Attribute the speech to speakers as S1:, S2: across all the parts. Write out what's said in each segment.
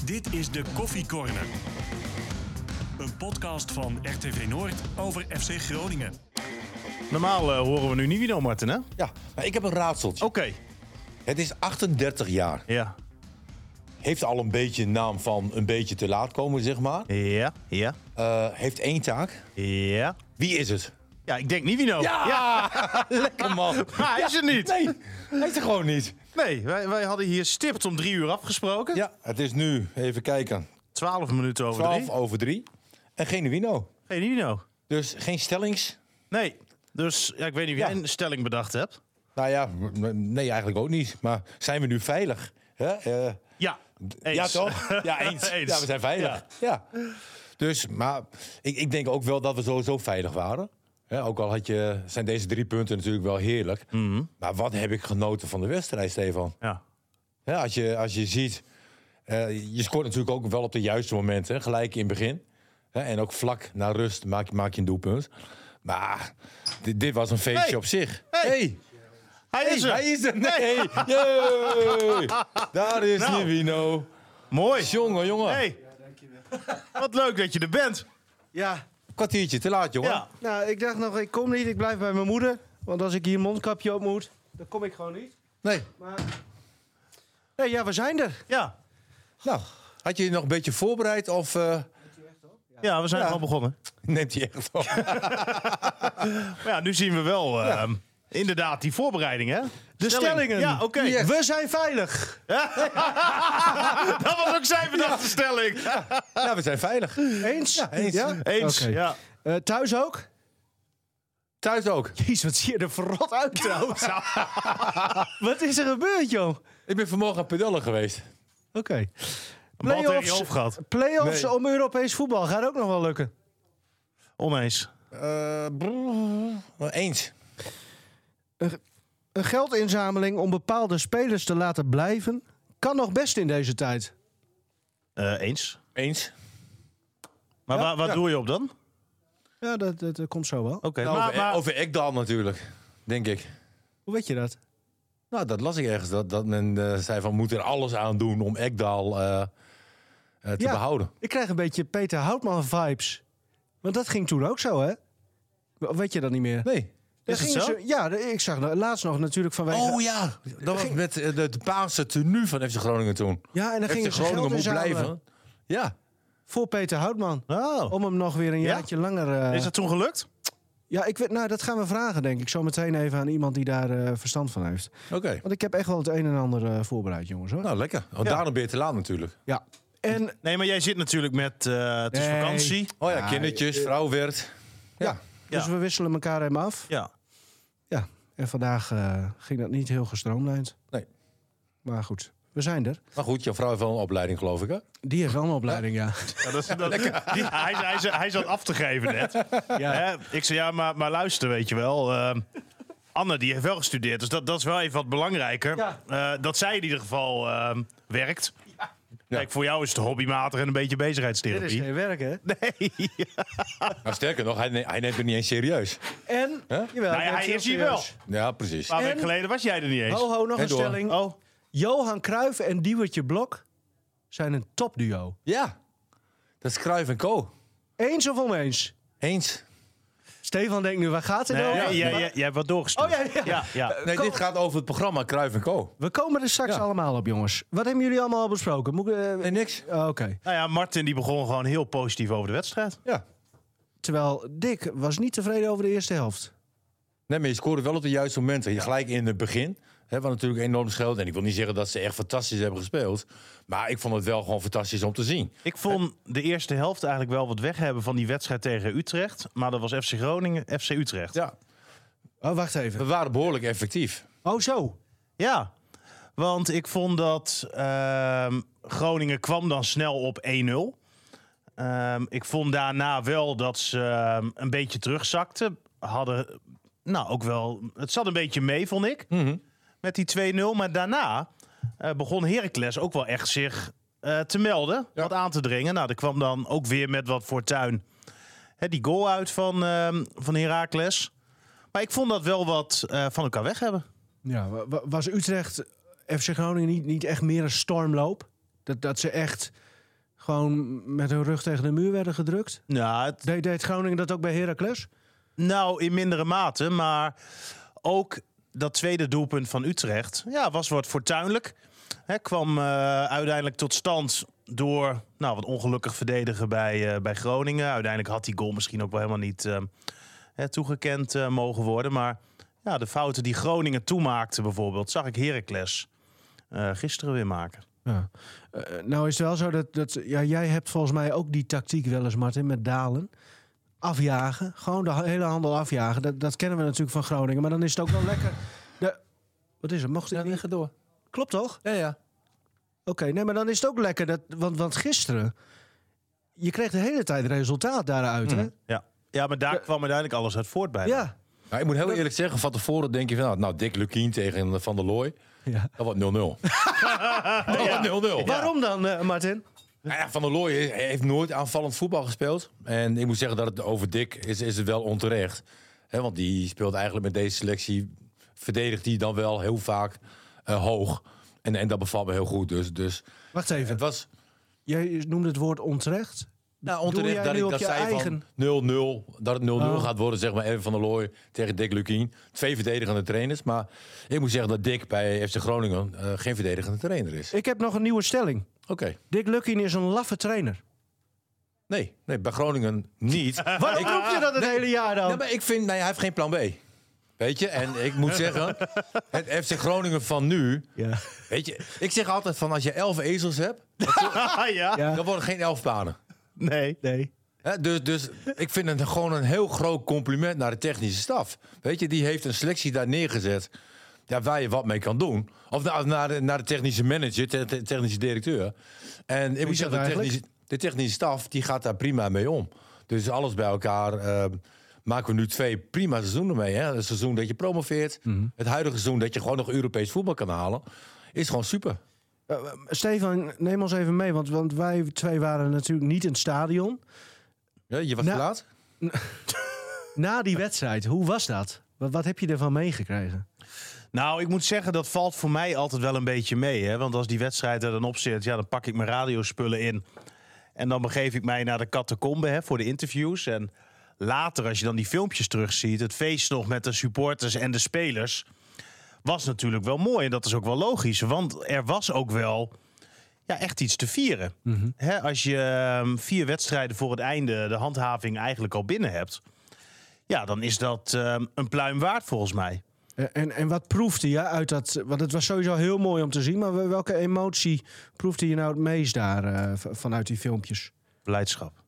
S1: Dit is de Koffie Corner. Een podcast van RTV Noord over FC Groningen.
S2: Normaal horen we nu Nivino, Martin, hè?
S3: Ja, maar ik heb een raadseltje.
S2: Oké.
S3: Het is 38 jaar.
S2: Ja.
S3: Heeft al een beetje een naam van een beetje te laat komen, zeg maar.
S2: Ja.
S3: Heeft één taak.
S2: Ja.
S3: Wie is het?
S2: Ja, ik denk Nivino.
S3: Ja! Lekker man.
S2: Maar hij is er niet.
S3: Nee, hij is er gewoon niet.
S2: Nee, wij hadden hier stipt om 3 uur afgesproken.
S3: Ja, het is nu, even kijken,
S2: 12 minuten over
S3: 12
S2: 3.
S3: over 3. En geen Wino.
S2: Geen Nivino.
S3: Dus geen stellings.
S2: Nee. Dus ja, ik weet niet of jij een stelling bedacht hebt.
S3: Nou ja, nee, eigenlijk ook niet. Maar zijn we nu veilig? Hè?
S2: Ja. Eens.
S3: Ja, toch? Ja, eens.
S2: Eens.
S3: Ja, we zijn veilig. Ja. Dus, maar ik denk ook wel dat we sowieso veilig waren. Ja, ook al zijn deze 3 punten natuurlijk wel heerlijk.
S2: Mm-hmm.
S3: Maar wat heb ik genoten van de wedstrijd, Stefan?
S2: Ja.
S3: Ja, als je ziet... je scoort natuurlijk ook wel op de juiste momenten. Gelijk in het begin. En ook vlak na rust maak je een doelpunt. Maar dit was een feestje op zich.
S2: Hey. Hij is er.
S3: Hij is er. Nee. Yay. Daar is
S2: Nou.
S3: Nivino.
S2: Mooi.
S3: Jongen.
S2: Hey. Wat leuk dat je er bent.
S4: Ja,
S3: Kwartiertje te laat, jongen.
S2: Ja.
S4: nou, ik dacht nog, ik kom niet, ik blijf bij mijn moeder. Want als ik hier een mondkapje op moet, dan kom ik gewoon niet.
S3: Nee.
S4: Maar... Nee, ja, we zijn er.
S2: Ja.
S3: Nou, had je je nog een beetje voorbereid of
S2: Ja, we zijn
S3: Ja.
S2: gewoon begonnen.
S3: neemt hij echt op?
S2: Maar ja, nu zien we wel inderdaad die voorbereiding, hè?
S4: De stellingen.
S2: Ja, oké.
S4: We zijn veilig.
S2: Dat was ook zijn bedachte stelling.
S3: Ja, we zijn veilig.
S4: Eens?
S3: Ja, eens.
S2: Eens.
S4: Oké.
S2: Ja.
S4: Thuis ook?
S3: Thuis ook.
S4: Jeez, wat zie je er verrot uit trouwens. Wat is er gebeurd, joh?
S3: Ik ben vanmorgen aan pedellen geweest.
S4: Oké.
S2: Een bal tegen je hoofd gehad.
S4: Play-offs
S3: Nee.
S4: om Europees voetbal gaat ook nog wel lukken.
S2: Oneens.
S3: Eens.
S4: Een geldinzameling om bepaalde spelers te laten blijven kan nog best in deze tijd.
S2: Eens.
S3: Eens.
S2: Maar
S3: Ja,
S2: waar
S3: ja.
S2: doe je op dan?
S4: Ja, dat komt zo wel.
S2: Oké.
S3: Nou,
S2: maar
S3: over Ekdal natuurlijk, denk ik.
S4: Hoe weet je dat?
S3: Nou, dat las ik ergens. Dat men zei van, we moeten er alles aan doen om Ekdal te behouden.
S4: Ik krijg een beetje Peter Houtman-vibes. Want dat ging toen ook zo, hè? Weet je dat niet meer?
S3: Nee.
S2: Is het zo?
S4: Ik zag laatst nog natuurlijk vanwege...
S3: Oh ja, dat was met de paarse tenue van FC Groningen toen.
S4: Ja, en dan
S3: FC
S4: gingen ze
S3: Groningen
S4: geld
S3: moet
S4: inzamelen
S3: blijven. Ja.
S4: voor Peter Houtman.
S2: Oh.
S4: Om hem nog weer een
S2: Ja?
S4: jaartje langer...
S2: Is dat toen gelukt?
S4: Ja, ik weet, nou, dat gaan we vragen, denk ik. Zo meteen even aan iemand die daar verstand van heeft.
S3: Oké.
S4: Want ik heb echt wel het een en ander voorbereid, jongens, hoor.
S3: Nou, lekker. Want daarom ben je te laat natuurlijk.
S4: Ja. En
S2: Nee, maar jij zit natuurlijk met... het is
S4: Nee.
S2: vakantie.
S3: Oh ja, kindertjes, vrouw werd.
S4: ja, dus
S2: Ja.
S4: we wisselen elkaar hem af.
S2: Ja.
S4: Ja, en vandaag ging dat niet heel gestroomlijnd.
S3: Nee.
S4: Maar goed, we zijn er.
S3: Maar goed, jouw vrouw heeft wel een opleiding, geloof ik, hè?
S4: Die heeft wel een opleiding, ja.
S2: Ja, hij zat af te geven net. Hè? Ik zei, ja, maar luister, weet je wel. Anne, die heeft wel gestudeerd. Dus dat is wel even wat belangrijker.
S4: Ja.
S2: Dat zij in ieder geval werkt.
S3: Ja.
S2: Kijk, voor jou is het hobbymatig en een beetje
S4: Dit is
S2: bezigheidstherapie.
S4: geen werk, hè?
S2: Nee.
S3: Nou, sterker nog, hij neemt het niet eens serieus.
S4: En,
S3: Huh?
S4: jawel,
S2: Nou ja, hij is hier wel.
S3: Ja, precies.
S2: Een paar
S4: En-
S2: weken geleden was jij er niet eens.
S4: Ho, nog
S3: En
S4: een
S3: door.
S4: stelling.
S2: Oh.
S4: Johan Cruijff en Diewertje Blok zijn een topduo.
S3: Ja. Dat is Cruijff en Co.
S4: Eens of oneens?
S3: Eens.
S4: Stefan denkt nu, waar gaat het
S2: Nee,
S4: over?
S2: jij hebt wat doorgestuurd.
S4: Oh, ja.
S3: Nee, dit gaat over het programma Cruijff en Co.
S4: We komen er straks
S3: Ja.
S4: allemaal op, jongens. Wat hebben jullie allemaal al besproken? Moet ik,
S3: Nee, niks.
S4: Oké.
S2: Nou ja, Martin die begon gewoon heel positief over de wedstrijd.
S3: Ja.
S4: Terwijl Dick was niet tevreden over de eerste helft.
S3: Nee, maar je scoorde wel op de juiste momenten. Je gelijk in het begin. Wat natuurlijk enorm scheelt. En ik wil niet zeggen dat ze echt fantastisch hebben gespeeld. Maar ik vond het wel gewoon fantastisch om te zien.
S2: Ik vond de eerste helft eigenlijk wel wat weg hebben van die wedstrijd tegen Utrecht. Maar dat was FC Groningen, FC Utrecht.
S3: Ja,
S4: Oh, wacht even.
S3: we waren behoorlijk effectief.
S4: Oh, zo.
S2: Ja, want ik vond dat Groningen kwam dan snel op 1-0. Ik vond daarna wel dat ze een beetje terugzakten. Hadden, nou ook wel, het zat een beetje mee, vond ik. Met die 2-0. Maar daarna begon Heracles ook wel echt zich te melden.
S3: Ja.
S2: Wat aan te dringen. Nou, er kwam dan ook weer met wat fortuin die goal uit van Heracles. Maar ik vond dat wel wat van elkaar weg hebben.
S4: Ja, was Utrecht, FC Groningen niet echt meer een stormloop? Dat ze echt gewoon met hun rug tegen de muur werden gedrukt?
S2: Nou,
S4: Deed Groningen dat ook bij Heracles?
S2: Nou, in mindere mate, maar ook dat tweede doelpunt van Utrecht was wat fortuinlijk. Kwam uiteindelijk tot stand door wat ongelukkig verdedigen bij Groningen. Uiteindelijk had die goal misschien ook wel helemaal niet toegekend mogen worden. Maar ja, de fouten die Groningen toemaakte bijvoorbeeld, zag ik Heracles gisteren weer maken.
S4: Ja. Nou is het wel zo dat jij hebt volgens mij ook die tactiek wel eens, Martin, met Dalen. Afjagen, gewoon de hele handel afjagen. Dat kennen we natuurlijk van Groningen. Maar dan is het ook wel lekker. Wat is het? Mocht ik niet?
S3: door.
S4: Klopt toch?
S3: Ja.
S4: Oké, nee, maar dan is het ook lekker. Want gisteren, je kreeg de hele tijd resultaat daaruit, hè?
S2: Ja, maar daar kwam uiteindelijk alles uit voort bij.
S4: Ja.
S3: Nou, ik moet heel eerlijk zeggen, van tevoren denk je van... Nou, Dick Lukien tegen Van der Looy,
S4: Ja.
S3: dat wordt 0-0. Dat wordt 0-0.
S4: Waarom dan, Martin?
S3: Nou ja, Van der Looy heeft nooit aanvallend voetbal gespeeld. En ik moet zeggen dat het over Dick is het wel onterecht. Want die speelt eigenlijk met deze selectie... verdedigt hij dan wel heel vaak hoog. En dat bevalt me heel goed. Dus
S4: Wacht even.
S3: het was...
S4: Jij noemde het woord onterecht.
S3: Nou,
S4: Doe
S3: onterecht
S4: jij
S3: dat
S4: nu
S3: ik
S4: op
S3: dat
S4: je
S3: zei
S4: eigen-
S3: van 0-0. Dat het 0-0
S4: Oh.
S3: gaat worden, zeg maar, Erwin van der Looy tegen Dick Lukien. 2 verdedigende trainers. Maar ik moet zeggen dat Dick bij FC Groningen geen verdedigende trainer is.
S4: Ik heb nog een nieuwe stelling.
S3: Oké.
S4: Dick Lukien is een laffe trainer.
S3: Nee, bij Groningen niet.
S4: Waarom roep je dat het hele jaar dan?
S3: Ja, maar ik vind, hij heeft geen plan B. Weet je, en ik moet zeggen, het FC Groningen van nu...
S4: Ja.
S3: Weet je, ik zeg altijd van als je 11 ezels hebt,
S4: Ja.
S3: dan worden geen 11 paarden.
S2: Nee.
S3: Dus ik vind het gewoon een heel groot compliment naar de technische staf. Weet je, die heeft een selectie daar neergezet waar je wat mee kan doen. Of naar de technische manager, de technische directeur. En ik moet
S4: dat
S3: zeggen, de technische staf die gaat daar prima mee om. Dus alles bij elkaar maken we nu 2 prima seizoenen mee. Hè? Het seizoen dat je promoveert, het huidige seizoen dat je gewoon nog Europees voetbal kan halen, is gewoon super.
S4: Stefan, neem ons even mee. Want wij 2 waren natuurlijk niet in het stadion.
S3: Ja, je was
S4: Nou,
S3: te laat?
S4: Na die wedstrijd, hoe was dat? Wat heb je ervan meegekregen?
S2: Nou, ik moet zeggen, dat valt voor mij altijd wel een beetje mee. Hè? Want als die wedstrijd er dan op zit, dan pak ik mijn radiospullen in. En dan begeef ik mij naar de catacombe voor de interviews. En later, als je dan die filmpjes terugziet, het feest nog met de supporters en de spelers, was natuurlijk wel mooi. En dat is ook wel logisch, want er was ook wel echt iets te vieren. Hè, als je 4 wedstrijden voor het einde de handhaving eigenlijk al binnen hebt, dan is dat een pluim waard volgens mij.
S4: En wat proefde je uit dat... Want het was sowieso heel mooi om te zien. Maar welke emotie proefde je nou het meest daar vanuit die filmpjes?
S2: Blijdschap.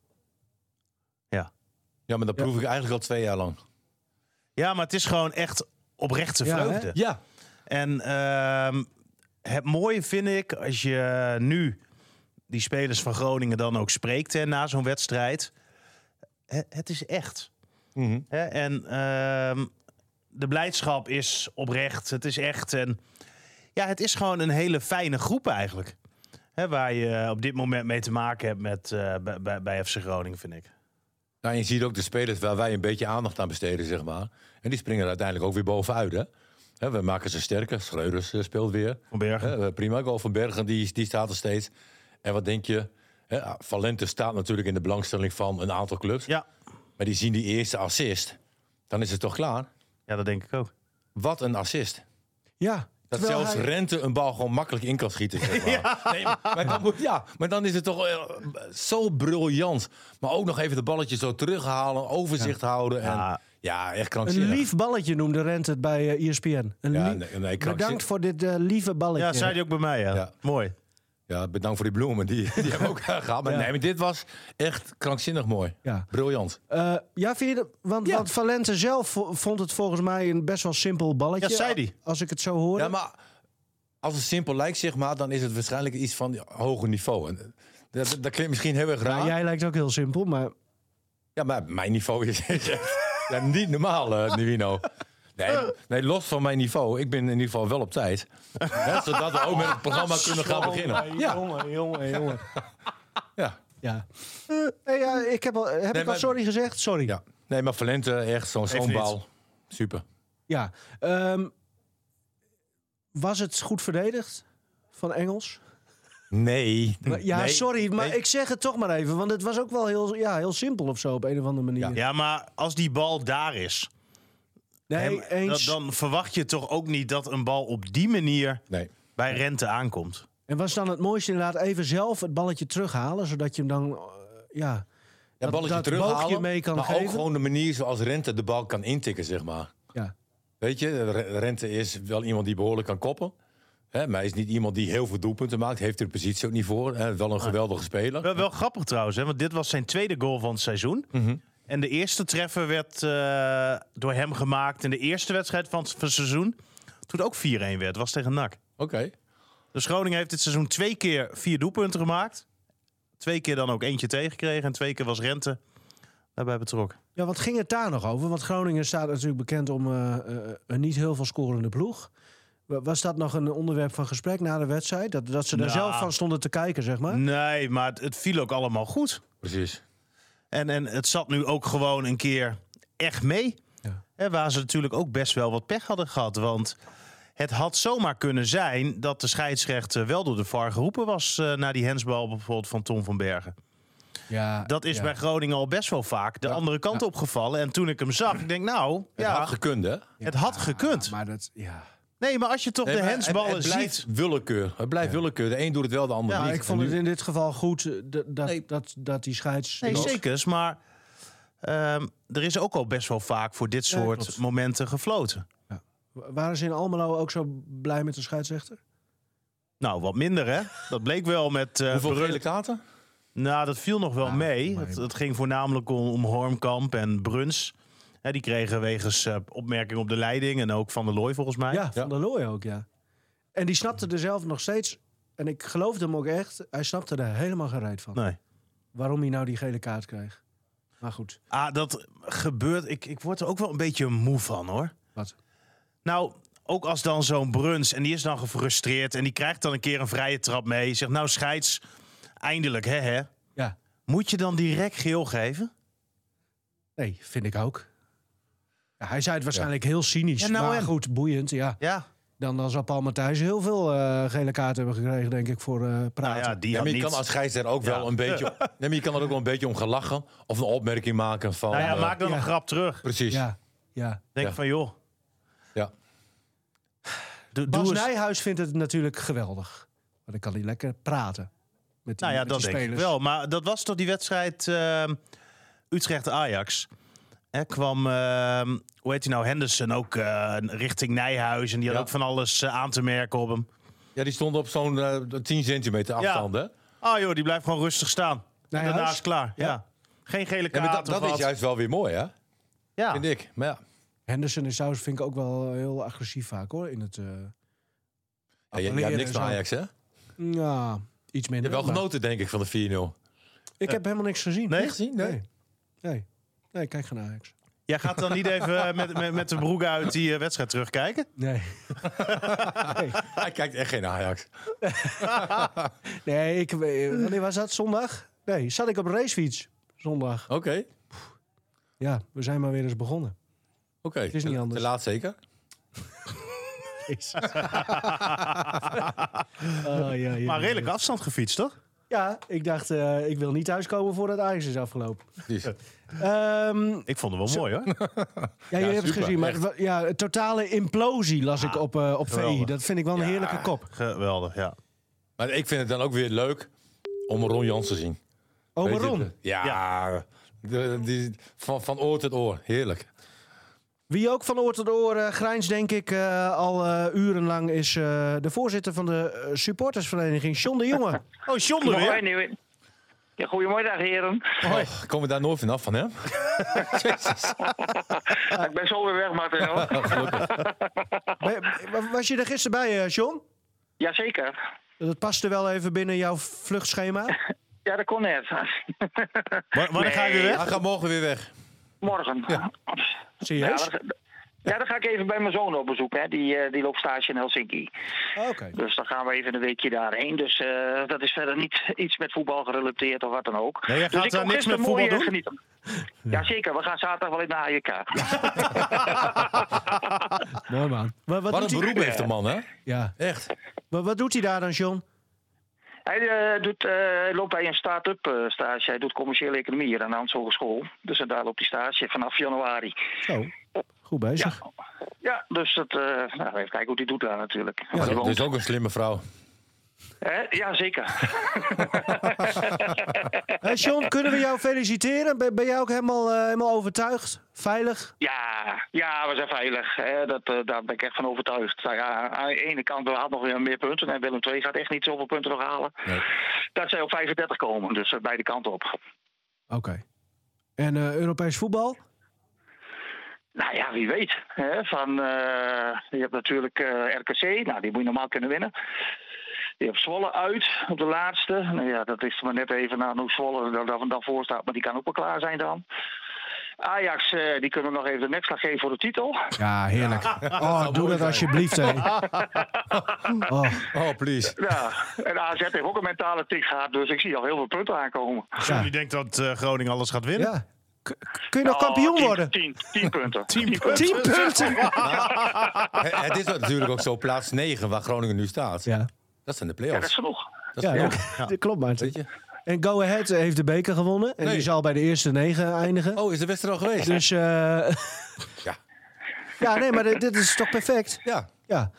S3: Ja, maar dat proef ik eigenlijk al 2 jaar lang.
S2: Ja, maar het is gewoon echt oprechte vreugde.
S4: hè?
S3: Ja.
S2: En het mooie vind ik, als je nu die spelers van Groningen dan ook spreekt na zo'n wedstrijd. Het is echt. En de blijdschap is oprecht. Het is echt. En het is gewoon een hele fijne groep eigenlijk. Waar je op dit moment mee te maken hebt met bij FC Groningen, vind ik.
S3: Nou, je ziet ook de spelers waar wij een beetje aandacht aan besteden, zeg maar. En die springen er uiteindelijk ook weer bovenuit, hè. We maken ze sterker. Schreuders speelt weer.
S2: Van Bergen.
S3: Prima goal van Bergen, die staat er steeds. En wat denk je? Valente staat natuurlijk in de belangstelling van een aantal clubs.
S2: Ja.
S3: Maar die zien die eerste assist. Dan is het toch klaar?
S2: Ja, dat denk ik ook.
S3: Wat een assist.
S4: Ja.
S3: Dat
S4: terwijl
S3: zelfs
S4: hij-
S3: Rente een bal gewoon makkelijk in kan schieten. Zeg maar. Nee, maar dan is het toch zo briljant. Maar ook nog even de balletje zo terughalen, overzicht houden. En,
S2: Ja.
S3: echt
S4: Een
S3: krankzinnig.
S4: lief balletje noemde Rent het bij ESPN. Bedankt voor dit lieve balletje.
S2: Ja, zei hij ook bij mij. Ja.
S3: Ja.
S2: Mooi.
S3: Ja, bedankt voor die bloemen. Die hebben we ook gehad. Maar
S4: Ja.
S3: nee, maar dit was echt krankzinnig mooi.
S4: Ja.
S3: Briljant.
S4: Vind je dat? Want Valente zelf vond het volgens mij een best wel simpel balletje.
S2: Ja, zei hij.
S4: Als ik het zo hoorde.
S3: Ja, maar als het simpel lijkt, zeg maar, dan is het waarschijnlijk iets van hoger niveau. En dat klinkt misschien heel erg raar.
S4: Nou, jij lijkt ook heel simpel, maar...
S3: Ja, maar mijn niveau is echt niet normaal, Nivino. Nee, los van mijn niveau. Ik ben in ieder geval wel op tijd. Zodat we ook met het programma kunnen gaan beginnen. Ja.
S4: Jongen.
S3: Ja.
S4: Ja. Ik heb ik al
S3: maar-
S4: sorry gezegd? Sorry.
S3: Ja. Nee, maar Valente, echt zo'n
S2: Heeft
S3: bal. Super.
S4: Ja. Was het goed verdedigd van Engels?
S3: Nee.
S4: Maar, sorry, maar
S3: nee.
S4: ik zeg het toch maar even. Want het was ook wel heel simpel of zo op een of andere manier.
S2: Ja, maar als die bal daar is...
S4: Nee, eens.
S2: Dan verwacht je toch ook niet dat een bal op die manier
S3: Nee.
S2: bij Rente aankomt.
S4: En was dan het mooiste inderdaad even zelf het balletje terughalen, zodat je hem dan...
S3: Ja,
S4: dat
S3: balletje
S4: boogje
S3: terughalen,
S4: mee kan
S3: maar
S4: geven.
S3: ook gewoon de manier zoals Rente de bal kan intikken, zeg maar.
S4: Ja.
S3: Weet je, Rente is wel iemand die behoorlijk kan koppen. Hè, maar hij is niet iemand die heel veel doelpunten maakt. Heeft er de positie ook niet voor. Hè, wel een geweldige speler.
S2: Wel grappig trouwens, hè, want dit was zijn tweede goal van het seizoen. En de eerste treffer werd door hem gemaakt in de eerste wedstrijd van het seizoen. Toen het ook 4-1 werd, was tegen NAC.
S3: Oké.
S2: Dus Groningen heeft dit seizoen 2 keer 4 doelpunten gemaakt. 2 keer dan ook eentje tegengekregen. En 2 keer was Rente daarbij betrokken.
S4: Ja, wat ging het daar nog over? Want Groningen staat natuurlijk bekend om een niet heel veel scorende ploeg. Was dat nog een onderwerp van gesprek na de wedstrijd? Dat ze daar zelf van stonden te kijken, zeg maar?
S2: Nee, maar het viel ook allemaal goed.
S3: Precies.
S2: En het zat nu ook gewoon een keer echt mee.
S4: Ja.
S2: Hè, waar ze natuurlijk ook best wel wat pech hadden gehad. Want het had zomaar kunnen zijn dat de scheidsrechter wel door de VAR geroepen was... na die hensbal bijvoorbeeld van Tom van Bergen.
S4: Ja,
S2: Dat is bij Groningen al best wel vaak de andere kant opgevallen. En toen ik hem zag, ik denk nou,
S3: Het had gekund, hè?
S2: het had gekund.
S4: Maar dat, ja.
S2: Nee, maar als je toch
S3: Nee,
S2: de
S3: maar
S2: hensballen
S3: het blijft
S2: ziet...
S3: willekeur. Het blijft willekeur. De een doet het wel, de ander
S2: Ja,
S3: niet.
S4: Ik vond
S3: En
S4: het
S3: nu-
S4: in dit geval goed dat die scheids...
S2: Nee, zeker. Maar er is ook al best wel vaak voor dit
S4: Ja,
S2: soort
S4: klopt.
S2: momenten gefloten.
S4: Waren ze in Almelo ook zo blij met de scheidsrechter?
S2: Nou, wat minder hè. Dat bleek wel met...
S3: Hoeveel
S2: Brun-
S3: gele kaarten?
S2: Nou, dat viel nog wel mee.
S4: maar-
S2: Het ging voornamelijk om Hormkamp en Bruns. Hè, die kregen wegens opmerking op de leiding. En ook Van der Looy volgens mij.
S4: Ja, Van der Looy ook, ja. En die snapte er zelf nog steeds... En ik geloofde hem ook echt. Hij snapte er helemaal geen reet van.
S2: Nee.
S4: Waarom hij nou die gele kaart kreeg. Maar goed.
S2: Dat gebeurt... Ik word er ook wel een beetje moe van hoor.
S4: Wat?
S2: Nou, ook als dan zo'n Bruns... En die is dan gefrustreerd. En die krijgt dan een keer een vrije trap mee. Zegt nou scheids... Eindelijk hè.
S4: Ja.
S2: Moet je dan direct geel geven?
S4: Nee, vind ik ook. Ja, hij zei het waarschijnlijk heel cynisch.
S2: Ja, nou
S4: maar
S2: en?
S4: goed, boeiend, ja.
S2: Ja.
S4: Dan zal Paul Matthijs heel veel gele kaarten hebben gekregen, denk ik, voor praten.
S2: Nou ja, die
S3: Ja,
S2: had
S3: maar je
S2: niet...
S3: kan als scheidsrechter ook wel een beetje... Nee, maar je kan er ook wel een beetje om gelachen. Of een opmerking maken van...
S2: Nou ja, maak dan
S4: Ja.
S2: een grap terug.
S3: Precies.
S4: Ja.
S2: Denk
S3: Ja.
S2: van joh...
S3: Ja.
S2: Doe
S4: Bas
S2: eens...
S4: Nijhuis vindt het natuurlijk geweldig. Want dan kan hij lekker praten. Met die,
S2: Nou ja,
S4: met
S2: dat
S4: die
S2: denk ik
S4: spelers.
S2: wel. Maar dat was toch die wedstrijd Utrecht-Ajax. Kwam, hoe heet hij nou, Henderson ook richting Nijhuis. En die had
S3: Ja.
S2: ook van alles aan te merken op hem.
S3: Ja, die stond op zo'n 10 centimeter afstand, hè?
S2: Oh joh, die blijft gewoon rustig staan. En
S4: Nijhuis?
S2: daarna is het klaar. Ja. Geen gele
S3: Ja,
S2: kaart
S3: maar
S2: of
S3: dat is
S2: wat.
S3: juist wel weer mooi, hè?
S2: Ja.
S3: Vind ik. Maar ja,
S4: Henderson en Saus vind ik ook wel heel agressief vaak, hoor. In het
S3: ja, je
S4: appelleren
S3: hebt niks
S4: en
S3: van
S4: zo.
S3: Ajax, hè? Je
S4: Ja, iets minder.
S3: hebt wel
S4: maar
S3: genoten, denk ik, van de 4-0.
S4: Ik heb helemaal niks gezien.
S2: Nee?
S3: Gezien?
S4: Nee, kijk geen Ajax.
S2: Jij gaat dan niet even met de broek uit die wedstrijd terugkijken?
S4: Nee.
S3: Hij kijkt echt geen Ajax.
S4: Nee, wanneer was dat? Zondag? Nee, zat ik op een racefiets. Zondag.
S3: Oké.
S4: Ja, we zijn maar weer eens begonnen.
S3: Oké.
S4: is niet anders.
S3: Te laat zeker?
S2: Maar redelijk afstand gefietst, toch?
S4: Ja, ik dacht, ik wil niet thuiskomen voordat Ajax is afgelopen.
S3: Precies.
S2: Ik vond het wel mooi, hoor.
S4: Ja, jullie hebben het
S3: super,
S4: gezien. Maar
S3: echt.
S4: ja, een totale implosie las ik op VI.
S2: geweldig.
S4: Dat vind ik wel een heerlijke kop.
S2: Geweldig, ja.
S3: Maar ik vind het dan ook weer leuk om Ron Jans te zien.
S4: Ome
S3: Weet je,
S4: Ron.
S3: Ja. Van oor tot oor. Heerlijk.
S4: Wie ook van oor tot oor grijnst, denk ik, al urenlang is de voorzitter van de supportersvereniging, John de Jonge.
S2: Oh, John er weer.
S5: Mooi, nieuw. Ja, goedemiddag, heren.
S3: Oh, komen we daar nooit vanaf van, hè? Jezus.
S5: Ik ben zo weer weg, Martin. Hoor.
S4: Was je er gisteren bij, John?
S5: Jazeker.
S4: Dat paste wel even binnen jouw vluchtschema.
S5: Ja, dat kon net.
S2: Wanneer ga je weer weg?
S3: Hij gaat morgen weer weg.
S5: Morgen. Ja,
S4: Serieus?
S5: dan ga ik even bij mijn zoon op bezoek. Hè. Die loopt stage in Helsinki.
S4: Oké.
S5: Dus dan gaan we even een weekje daarheen. Dus dat is verder niet iets met voetbal gerelateerd of wat dan ook.
S2: Nee, jij
S5: dus
S2: gaat
S5: ik
S2: daar
S5: kon
S2: niks met
S5: gisteren
S2: voetbal
S5: mooi,
S2: doen?
S5: genieten. Jazeker, we gaan zaterdag wel in de AJK.
S4: Mooi man. Wat
S3: Wat een
S4: doet hij?
S3: beroep heeft de man, hè?
S4: Ja.
S3: Echt.
S4: Wat doet hij daar dan, John?
S5: Hij loopt bij een start-up stage. Hij doet commerciële economie hier aan de Hans Hogeschool. Dus daar loopt hij stage vanaf januari.
S4: Zo, goed bezig.
S5: Ja, dus even kijken hoe hij doet daar natuurlijk.
S3: Ja, dat is ook een slimme vrouw.
S5: Ja, zeker.
S4: John, kunnen we jou feliciteren? Ben jij ook helemaal overtuigd? Veilig?
S5: Ja, we zijn veilig. Daar ben ik echt van overtuigd. Nou ja, aan de ene kant, we hadden nog weer meer punten. En Willem II gaat echt niet zoveel punten nog halen. Nee. Dat zij op 35 komen, dus beide kanten op.
S4: Oké. En Europees voetbal?
S5: Nou ja, wie weet. Je hebt natuurlijk RKC, nou, die moet je normaal kunnen winnen. Je hebt Zwolle uit op de laatste. Nou ja, dat is maar net even naar hoe Zwolle er dan voor staat. Maar die kan ook wel klaar zijn dan. Ajax, die kunnen nog even de nekslag geven voor de titel.
S4: Ja, heerlijk. Doe dat alsjeblieft.
S3: Oh, please.
S5: Ja, en AZ heeft ook een mentale tik gehad. Dus ik zie al heel veel punten aankomen.
S2: Ja. Je denkt dat Groningen alles gaat winnen?
S4: Ja. Kun je nog kampioen worden?
S5: 10 punten.
S4: 10 punten?
S3: Het is natuurlijk ook zo plaats 9 waar Groningen nu staat.
S4: Ja.
S3: Dat zijn de
S5: Ja, dat
S3: play-offs.
S5: is genoeg.
S4: Dat klopt, Maarten.
S3: Weet je?
S4: En Go Ahead heeft de beker gewonnen. En die zal bij de eerste 9 eindigen.
S3: Oh, is de wedstrijd al geweest?
S4: Dus, ja, nee, maar dit is toch perfect?
S3: Ja.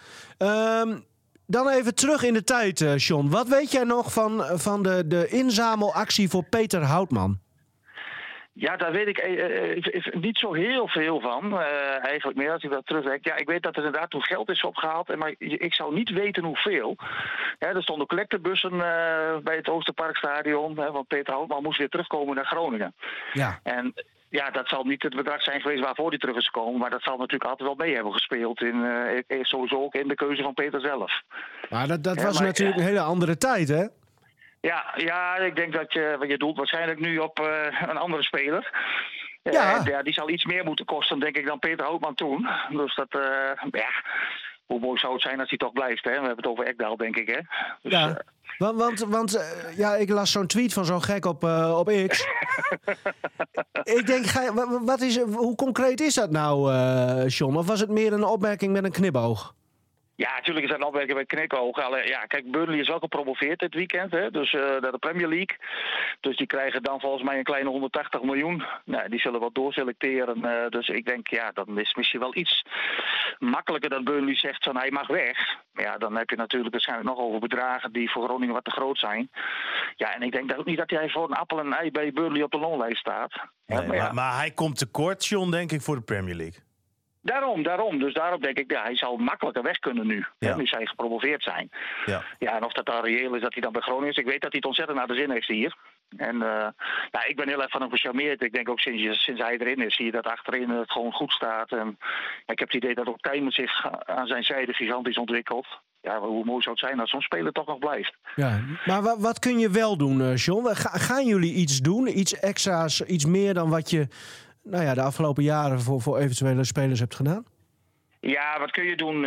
S4: Dan even terug in de tijd, John. Wat weet jij nog van de inzamelactie voor Peter Houtman?
S5: Ja, daar weet ik niet zo heel veel van. Eigenlijk meer als ik dat terugdenk. Ja, ik weet dat er inderdaad toen geld is opgehaald. Maar ik zou niet weten hoeveel. Ja, er stonden collectebussen bij het Oosterparkstadion. Want Peter Houtman moest weer terugkomen naar Groningen. Ja. En ja, dat zal niet het bedrag zijn geweest waarvoor hij terug is gekomen. Maar dat zal natuurlijk altijd wel mee hebben gespeeld. Sowieso ook in de keuze van Peter zelf.
S4: Maar dat was natuurlijk een hele andere tijd, hè?
S5: Ja, ik denk dat je doelt waarschijnlijk nu op een andere speler.
S4: Ja.
S5: Die zal iets meer moeten kosten, denk ik, dan Peter Houtman toen. Dus dat, hoe mooi zou het zijn als hij toch blijft, hè? We hebben het over Ekdal, denk ik, hè? Dus,
S4: ja. Want ik las zo'n tweet van zo'n gek op X. Ik denk, hoe concreet is dat nou, John? Of was het meer een opmerking met een knipoog?
S5: Ja, natuurlijk is dat een opmerking bij knipoog. Ja, kijk, Burnley is wel gepromoveerd dit weekend, hè? Dus naar de Premier League. Dus die krijgen dan volgens mij een kleine 180 miljoen. Nou, die zullen wat doorselecteren. Dus ik denk, ja, dan is misschien wel iets makkelijker dat Burnley zegt van hij mag weg. Ja, dan heb je natuurlijk waarschijnlijk nog over bedragen die voor Groningen wat te groot zijn. Ja, en ik denk ook niet dat hij voor een appel en ei bij Burnley op de loonlijst staat.
S2: Nee, maar hij komt tekort, John, denk ik, voor de Premier League.
S5: Daarom. Dus daarom denk ik, hij zal makkelijker weg kunnen nu. Ja. Nu zij gepromoveerd zijn. Ja, en of dat dan reëel is dat hij dan bij Groningen is. Ik weet dat hij het ontzettend naar de zin heeft hier. En ik ben heel erg van hem gecharmeerd. Ik denk ook sinds hij erin is, zie je dat achterin het gewoon goed staat. En ik heb het idee dat ook Tijmen zich aan zijn zijde gigantisch ontwikkelt. Ja, hoe mooi zou het zijn als zo'n speler toch nog blijft.
S4: Ja, maar wat kun je wel doen, John? Gaan jullie iets doen? Iets extra's, iets meer dan wat je de afgelopen jaren voor eventuele spelers hebt gedaan?
S5: Ja, wat kun je doen?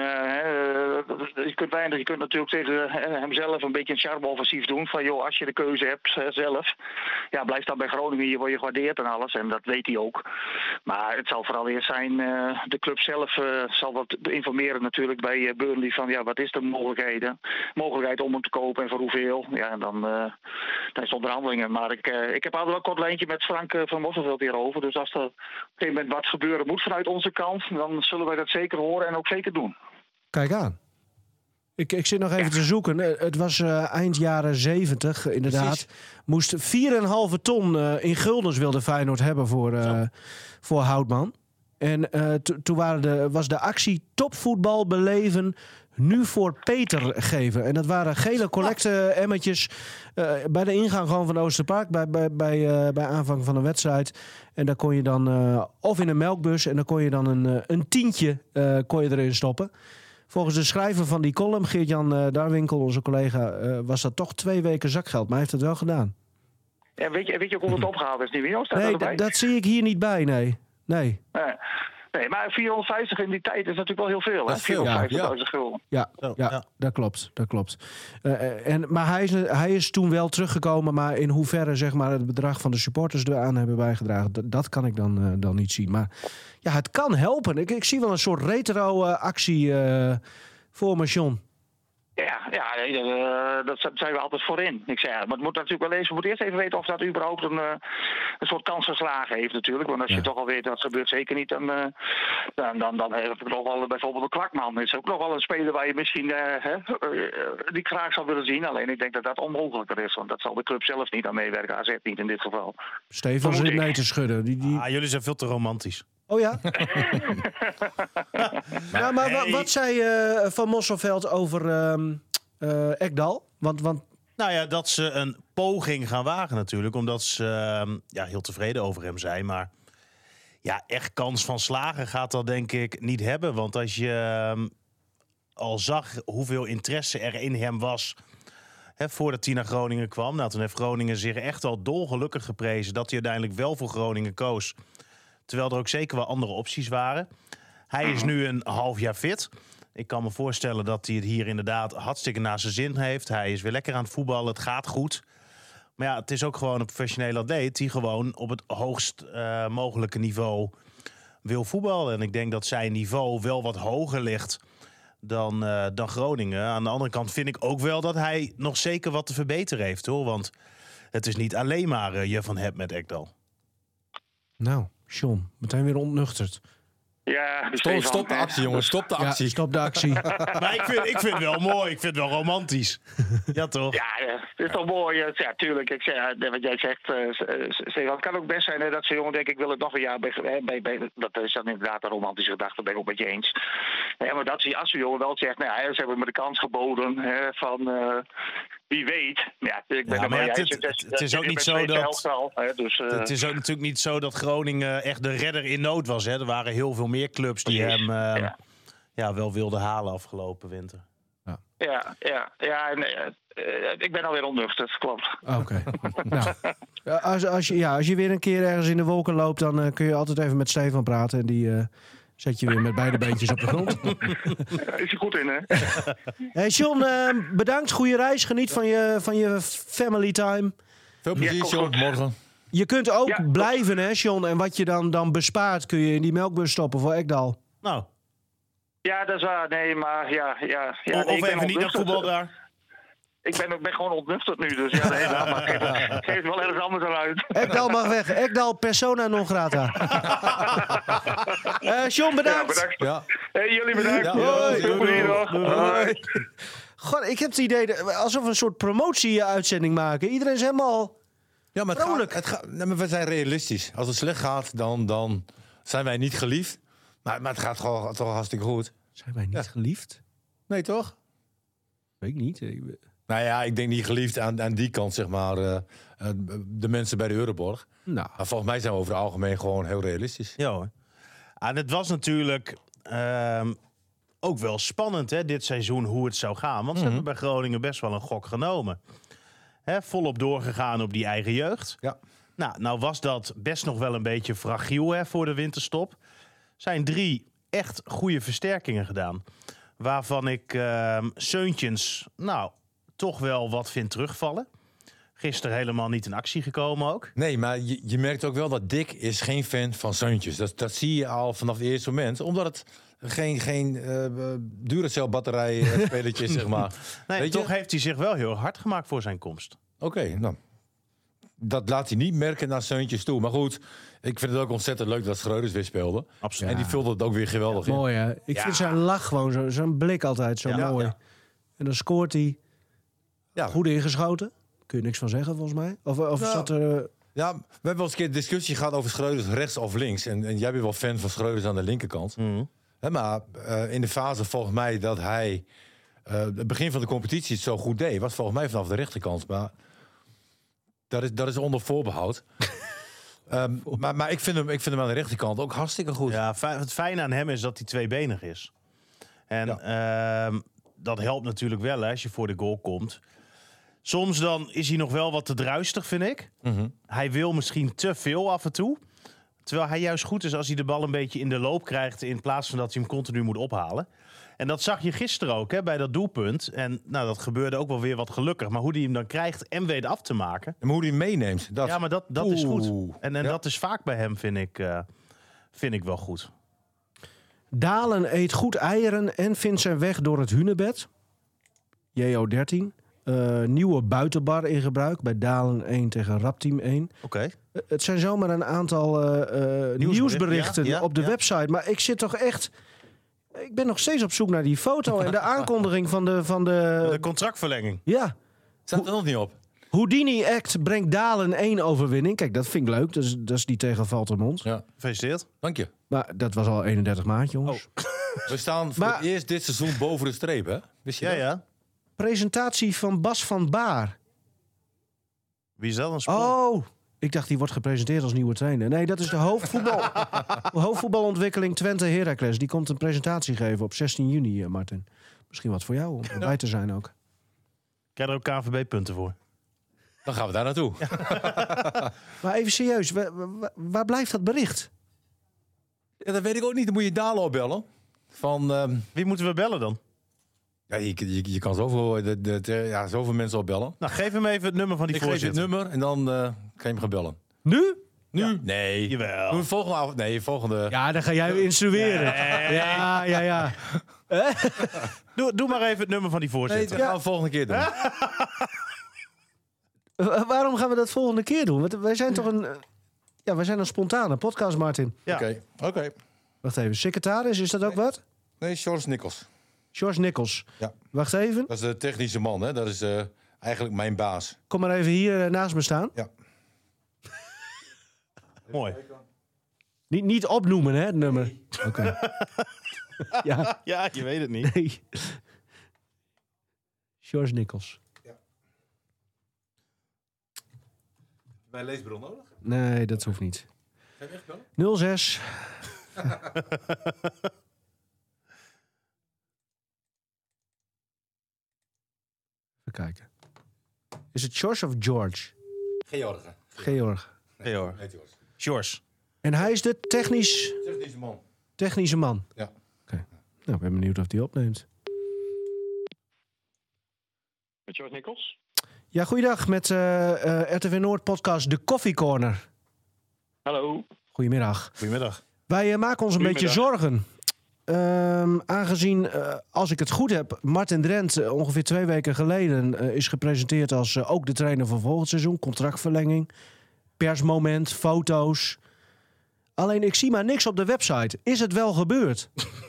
S5: Je kunt weinig. Je kunt natuurlijk tegen hemzelf een beetje een charme-offensief doen. Van joh, als je de keuze hebt zelf. Ja, blijf dan bij Groningen. Hier word je gewaardeerd en alles. En dat weet hij ook. Maar het zal vooral eerst zijn. De club zelf zal wat informeren natuurlijk bij Burnley. Van ja, wat is de mogelijkheid om hem te kopen en voor hoeveel. Ja, en dan is het onderhandelingen. Maar ik heb altijd wel een kort lijntje met Frank van Mosselveld hierover. Dus als er op een gegeven moment wat gebeuren moet vanuit onze kant. Dan zullen wij dat zeker horen en ook zeker doen.
S4: Kijk aan. Ik zit nog even te zoeken. Het was eind jaren 70, inderdaad. Precies. Moest 4,5 ton in guldens wilde Feyenoord hebben voor Houtman. En toen was de actie topvoetbal beleven, nu voor Peter geven. En dat waren gele collecte-emmertjes bij de ingang gewoon van Oosterpark. Bij aanvang van een wedstrijd. En daar kon je dan, of in een melkbus, en dan kon je dan een tientje kon je erin stoppen. Volgens de schrijver van die column, Geert-Jan Darwinkel, onze collega, was dat toch 2 weken zakgeld. Maar hij heeft het wel gedaan.
S5: Ja, weet je ook hoe het opgehaald is, Nivino?
S4: Nee, dat zie ik hier niet bij, nee.
S5: Nee, maar 450 in die tijd is natuurlijk wel heel veel. Dat is veel. 450.000 gulden.
S4: Ja, dat klopt. Maar hij is toen wel teruggekomen. Maar in hoeverre zeg maar, het bedrag van de supporters eraan hebben bijgedragen, dat kan ik dan niet zien. Maar ja, het kan helpen. Ik zie wel een soort retro-actie voor me, John.
S5: Dat zijn we altijd voorin. Ik zei, maar het moet natuurlijk wel eens. We moeten eerst even weten of dat überhaupt een soort kans geslagen heeft natuurlijk. Want als je toch al weet dat gebeurt, zeker niet, dan heb ik nog wel bijvoorbeeld een Kwakman. Dat is ook nog wel een speler waar je misschien die graag zou willen zien. Alleen ik denk dat dat onmogelijker is. Want dat zal de club zelf niet aan meewerken. AZ niet in dit geval.
S4: Stefan zit nee te schudden.
S2: Jullie zijn veel te romantisch.
S4: Oh ja? Maar wat zei Van Mosselveld over Ekdal? Want
S2: Nou ja, dat ze een poging gaan wagen natuurlijk. Omdat ze heel tevreden over hem zijn. Maar ja, echt kans van slagen gaat dat denk ik niet hebben. Want als je al zag hoeveel interesse er in hem was voordat hij naar Groningen kwam. Nou, toen heeft Groningen zich echt al dolgelukkig geprezen dat hij uiteindelijk wel voor Groningen koos. Terwijl er ook zeker wel andere opties waren. Hij is nu een half jaar fit. Ik kan me voorstellen dat hij het hier inderdaad hartstikke naar zijn zin heeft. Hij is weer lekker aan het voetballen, het gaat goed. Maar ja, het is ook gewoon een professionele atleet die gewoon op het hoogst mogelijke niveau wil voetballen. En ik denk dat zijn niveau wel wat hoger ligt dan Groningen. Aan de andere kant vind ik ook wel dat hij nog zeker wat te verbeteren heeft, hoor. Want het is niet alleen maar je van hebt met Ekdal.
S4: Nou, John, meteen weer ontnuchterd.
S5: Ja,
S3: Stop de actie, jongens. Stop de actie.
S4: Ja, stop de actie.
S2: Maar ik vind het wel mooi. Ik vind het wel romantisch. Ja, toch?
S5: Ja, het is toch mooi. Ja, tuurlijk. Ik zeg, wat jij zegt, Stefan, het kan ook best zijn dat ze jongen denkt, ik wil het nog een jaar bij dat is dan inderdaad een romantische gedachte, ben ik ook met je eens. Ja, maar dat als ze jongen wel zegt, nou ja, ze hebben me de kans geboden van wie weet. Ja, ik ben
S2: het is ook niet zo dat het is ook natuurlijk niet zo dat Groningen echt de redder in nood was. Hè. Er waren heel veel meer clubs die hem wel wilden halen afgelopen winter.
S5: Ik ben alweer onnuchterd, klopt.
S4: Oké. Nou, als je weer een keer ergens in de wolken loopt, dan kun je altijd even met Stefan praten. En die zet je weer met beide beentjes op de grond.
S5: Is je goed in, hè?
S4: Hey John, bedankt. Goede reis. Geniet van je family time.
S3: Veel plezier, John. Morgen.
S4: Je kunt ook blijven, hè, John. En wat je dan bespaart, kun je in die melkbus stoppen voor Ekdal.
S2: Nou.
S5: Ja, dat is waar. Nee, maar ja.
S2: Of even niet naar voetbal daar.
S5: Ik ben gewoon ontnuchterd nu, dus ja, nee, maar geef wel ergens anders aan uit.
S4: Ekdal mag weg. Ekdal persona non grata. John, bedankt.
S5: Ja, bedankt.
S3: Ja.
S5: Hey, jullie bedankt.
S3: Ja.
S5: Hoi.
S4: God, ik heb het idee alsof we een soort promotie-uitzending maken. Iedereen is helemaal
S3: Ja, maar maar we zijn realistisch. Als het slecht gaat, dan zijn wij niet geliefd. Maar het gaat toch hartstikke goed.
S4: Zijn wij niet geliefd?
S3: Nee, toch?
S4: Weet ik niet.
S3: Nou ja, ik denk niet geliefd aan die kant, zeg maar. De mensen bij de Euroborg.
S4: Nou.
S3: Maar volgens mij zijn we over het algemeen gewoon heel realistisch.
S2: Ja hoor. En het was natuurlijk ook wel spannend dit seizoen hoe het zou gaan. Want ze hebben bij Groningen best wel een gok genomen. Volop doorgegaan op die eigen jeugd.
S3: Ja.
S2: Nou was dat best nog wel een beetje fragiel voor de winterstop. Zijn 3 echt goede versterkingen gedaan. Waarvan ik Seuntjens toch wel wat vind terugvallen. Gisteren helemaal niet in actie gekomen ook.
S3: Nee, maar je merkt ook wel dat Dick is geen fan van Seuntjes. Dat zie je al vanaf het eerste moment. Omdat het geen Duracell-batterij spelletje is, zeg maar.
S2: Nee, toch heeft hij zich wel heel hard gemaakt voor zijn komst.
S3: Oké, nou. Dat laat hij niet merken naar Seuntjes toe. Maar goed, ik vind het ook ontzettend leuk dat Schreuders weer speelde.
S2: Absoluut.
S3: En die vulde het ook weer geweldig in.
S4: Mooi, hè? Ik vind zijn lach gewoon zo'n blik altijd zo mooi.
S2: Ja.
S4: En dan scoort hij
S3: Ja.
S4: goed ingeschoten. Kun je niks van zeggen, volgens mij. Of zat er...
S3: Ja, we hebben wel eens een keer een discussie gehad over Schreuders rechts of links. En jij bent wel fan van Schreuders aan de linkerkant. Maar in de fase volgens mij dat hij het begin van de competitie het zo goed deed, was volgens mij vanaf de rechterkant. Maar dat is onder voorbehoud. Maar ik vind hem aan de rechterkant ook hartstikke goed.
S2: Ja, het fijne aan hem is dat hij tweebenig is. En dat helpt natuurlijk wel als je voor de goal komt. Soms dan is hij nog wel wat te druistig, vind ik. Hij wil misschien te veel af en toe. Terwijl hij juist goed is als hij de bal een beetje in de loop krijgt, in plaats van dat hij hem continu moet ophalen. En dat zag je gisteren ook bij dat doelpunt. En dat gebeurde ook wel weer wat gelukkig. Maar hoe hij hem dan krijgt en weet af te maken.
S3: En hoe hij hem meeneemt.
S2: Ja, maar dat is goed. En dat is vaak bij hem, vind ik wel goed.
S4: Dalen eet goed eieren en vindt zijn weg door het hunebed. JO13. Nieuwe buitenbar in gebruik. Bij Dalen 1 tegen Rapteam 1.
S2: Oké.
S4: Het zijn zomaar een aantal nieuwsberichten
S2: ja,
S4: op de website. Maar ik zit toch echt... Ik ben nog steeds op zoek naar die foto en de aankondiging van de...
S2: De contractverlenging.
S4: Ja.
S3: Staat er nog niet op.
S4: Houdini Act brengt Dalen 1 overwinning. Kijk, dat vind ik leuk. Dat is die tegen Valtermond.
S3: Ja.
S2: Gefeliciteerd.
S3: Dank je.
S4: Maar dat was al 31 maart, jongens.
S3: We staan voor
S4: Maar-
S3: het eerst dit seizoen boven de streep, hè? Wist je dat?
S2: Ja.
S4: Presentatie van Bas van Baar.
S2: Wie is dat dan? Spoor?
S4: Oh, ik dacht die wordt gepresenteerd als nieuwe trainer. Nee, dat is de hoofdvoetbalontwikkeling Twente Heracles. Die komt een presentatie geven op 16 juni, Martin. Misschien wat voor jou om erbij te zijn ook.
S2: Krijg je er ook KNVB-punten voor?
S3: Dan gaan we daar naartoe.
S4: Maar even serieus, waar blijft dat bericht?
S3: Ja, dat weet ik ook niet. Dan moet je Dalen opbellen.
S2: Wie moeten we bellen dan?
S3: Ja, je kan zoveel mensen opbellen.
S2: Nou, geef hem even het nummer van die
S3: Ik geef je het
S2: voorzitter.
S3: nummer en dan kan je hem gaan bellen.
S4: Nu?
S3: Nu?
S2: Ja.
S3: Nee.
S2: Jawel.
S3: Doen we volgende.
S4: Ja, dan ga jij instrueren. Ja.
S2: Doe maar even het nummer van die
S3: Nee,
S2: voorzitter.
S3: dat gaan we volgende keer doen.
S4: Waarom gaan we dat volgende keer doen? Want wij zijn toch wij zijn een spontane podcast, Martin.
S2: Ja.
S3: Oké.
S4: Wacht even, secretaris, is dat ook wat?
S3: Nee, George Nichols.
S4: George Nichols.
S3: Ja.
S4: Wacht even,
S3: Dat is de technische man, hè? Dat is eigenlijk mijn baas.
S4: kom maar even hier naast me staan.
S3: Ja.
S2: Mooi.
S4: Niet opnoemen, hè, het nummer. Oké. Ja,
S2: Ja, je weet het niet.
S4: nee. George Nichols.
S3: Bij leesbron nodig?
S4: Nee, dat hoeft niet.
S3: Ga je echt bellen?
S4: 06. Even kijken. Is het George of George?
S3: George.
S4: Georg.
S2: Hey hoor.
S3: Heet George.
S2: George.
S4: En hij is de
S3: Technische man.
S4: technische man.
S3: Ja.
S4: Oké. Nou, ik ben benieuwd of die opneemt.
S5: Met George Nichols?
S4: Ja, goeiedag met RTV Noord podcast De Coffee Corner.
S5: Hallo.
S4: Goedemiddag.
S2: Goedemiddag.
S4: Wij maken ons een beetje
S5: Goedemiddag.
S4: zorgen. Aangezien, als ik het goed heb, Martin Drent ongeveer 2 weken geleden is gepresenteerd als ook de trainer van volgend seizoen. Contractverlenging, persmoment, foto's. Alleen ik zie maar niks op de website. Is het wel gebeurd?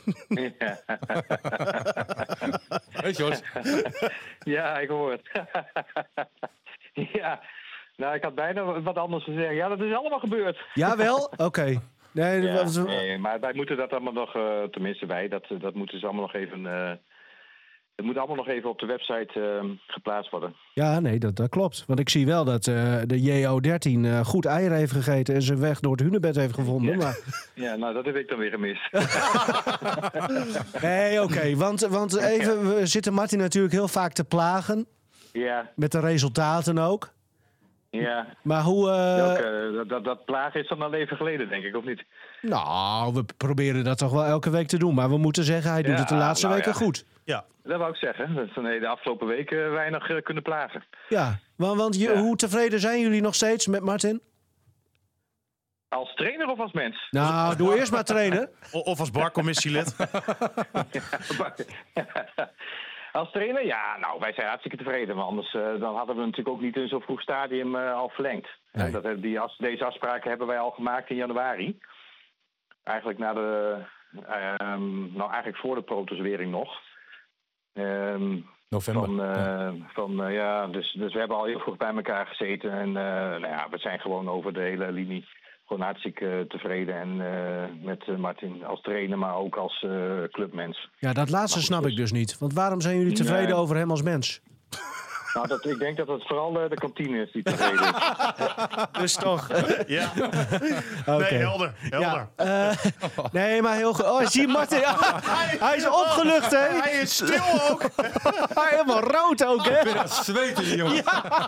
S3: Hey George.
S5: Ja, ik hoor het. Ja, nou, ik had bijna wat anders te zeggen. Ja, dat is allemaal gebeurd.
S4: Jawel? Oké. Nee,
S5: Ja,
S4: wat-
S5: nee, maar wij moeten dat allemaal nog, tenminste wij, dat moeten ze allemaal nog even... het moet allemaal nog even op de website geplaatst worden.
S4: ja, nee, dat klopt. Want ik zie wel dat de JO13 goed eieren heeft gegeten en zijn weg door het hunebed heeft gevonden.
S5: Ja.
S4: Maar
S5: Ja, nou, dat heb ik dan weer gemist.
S4: nee, oké. Want even, we zitten Martin natuurlijk heel vaak te plagen.
S5: Ja,
S4: Met de resultaten ook.
S5: ja.
S4: Maar hoe...
S5: Dat plagen is dan al even geleden, denk ik, of niet?
S4: Nou, we proberen dat toch wel elke week te doen. Maar we moeten zeggen, hij doet
S5: Ja,
S4: het de laatste
S5: nou
S4: weken
S5: ja.
S4: goed.
S2: Ja.
S5: Dat wou ik zeggen. Dat we de afgelopen weken weinig kunnen plagen.
S4: Ja, want
S5: Ja.
S4: hoe tevreden zijn jullie nog steeds met Martin?
S5: Als trainer of als mens?
S4: Nou, doe eerst maar trainer.
S2: Of als barcommissielid.
S5: Als trainer? Ja, nou, wij zijn hartstikke tevreden. Maar anders dan hadden we natuurlijk ook niet in zo'n vroeg stadium al verlengd.
S3: Nee.
S5: Deze afspraken hebben wij al gemaakt in januari. Eigenlijk na eigenlijk voor de protoswering nog.
S3: November.
S5: Dus we hebben al heel vroeg bij elkaar gezeten. En we zijn gewoon over de hele linie gewoon hartstikke tevreden. En met Martin als trainer, maar ook als clubmens.
S4: Ja, dat laatste snap ik dus niet. Want waarom zijn jullie tevreden
S5: Nee.
S4: over hem als mens?
S5: Nou, ik denk dat het vooral de kantine is die tevreden is.
S4: Dus toch.
S2: Ja.
S4: Oké.
S2: Nee, helder.
S4: Ja, nee, maar heel goed. Oh, zie je Martin? Hij is opgelucht, hè?
S2: Hij is stil ook.
S4: Helemaal rood ook, hè?
S3: Ja, zweten die jongen.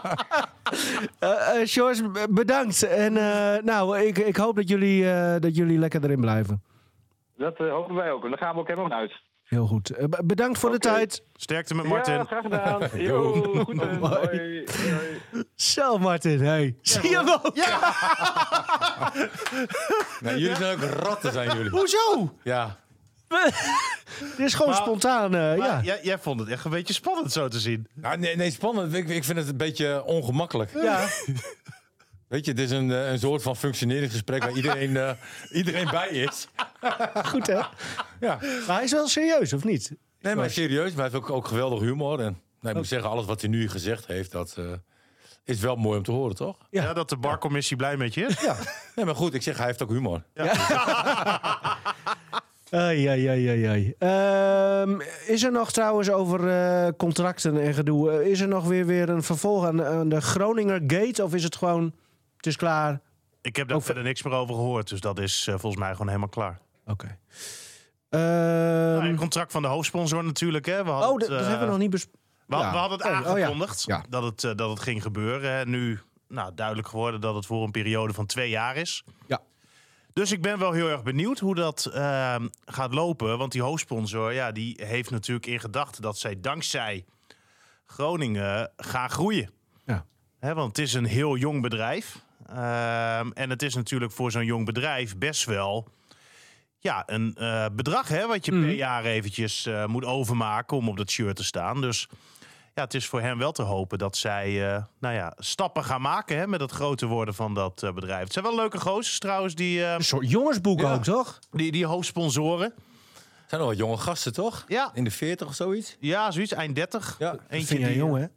S4: George, bedankt. En ik hoop dat jullie lekker erin blijven.
S5: Dat hopen wij ook. En daar gaan we ook helemaal uit.
S4: Heel goed. Bedankt voor de tijd.
S2: Sterkte met Martin.
S5: Ja, graag gedaan. Jo, goed. Hoi.
S4: Zo, Martin. Hey. Zie je hem ook?
S3: Nee, jullie zijn ook ratten, zijn jullie.
S4: Hoezo?
S3: Ja.
S4: Dit is gewoon
S2: Maar-
S4: spontaan.
S2: Maar jij vond het echt een beetje spannend zo te zien.
S3: Nou, nee, spannend. Ik vind het een beetje ongemakkelijk.
S4: Ja.
S3: Weet je, het is een soort van functioneringsgesprek waar iedereen bij is.
S4: Goed, hè?
S3: Ja.
S4: Maar hij is wel serieus, of niet?
S3: Nee, maar serieus, maar hij heeft ook geweldig humor. En ik moet zeggen, alles wat hij nu gezegd heeft, dat is wel mooi om te horen, toch?
S4: Ja.
S2: Dat de barcommissie blij met je is.
S3: Ja. Nee, maar goed, ik zeg, hij heeft ook humor.
S4: Ai. Is er nog trouwens over contracten en gedoe... is er nog weer een vervolg aan de Groninger Gate? Of is het gewoon... het is klaar?
S2: Ik heb daar verder niks meer over gehoord. Dus dat is volgens mij gewoon helemaal klaar.
S4: Oké.
S2: Het contract van de hoofdsponsor natuurlijk. Hè. We hadden
S4: dat hebben we nog niet besproken.
S2: We hadden het aangekondigd
S4: ja.
S2: dat het ging gebeuren. En nu duidelijk geworden dat het voor een periode van 2 jaar is.
S4: Ja.
S2: Dus ik ben wel heel erg benieuwd hoe dat gaat lopen. Want die hoofdsponsor die heeft natuurlijk in gedachten dat zij dankzij Groningen gaan groeien.
S4: Ja.
S2: Want het is een heel jong bedrijf. En het is natuurlijk voor zo'n jong bedrijf best wel een bedrag wat je per jaar eventjes moet overmaken om op dat shirt te staan. Dus het is voor hen wel te hopen dat zij stappen gaan maken met het groter worden van dat bedrijf. Het zijn wel leuke gozers trouwens,
S4: Een soort jongensboek ook, toch?
S2: die hoofdsponsoren.
S3: Het zijn nog wat jonge gasten, toch?
S2: Ja.
S3: In de 40 of zoiets?
S2: Ja, zoiets, eind 30.
S3: Ja.
S2: Eentje
S4: Vind jij
S2: die,
S4: jong, hè?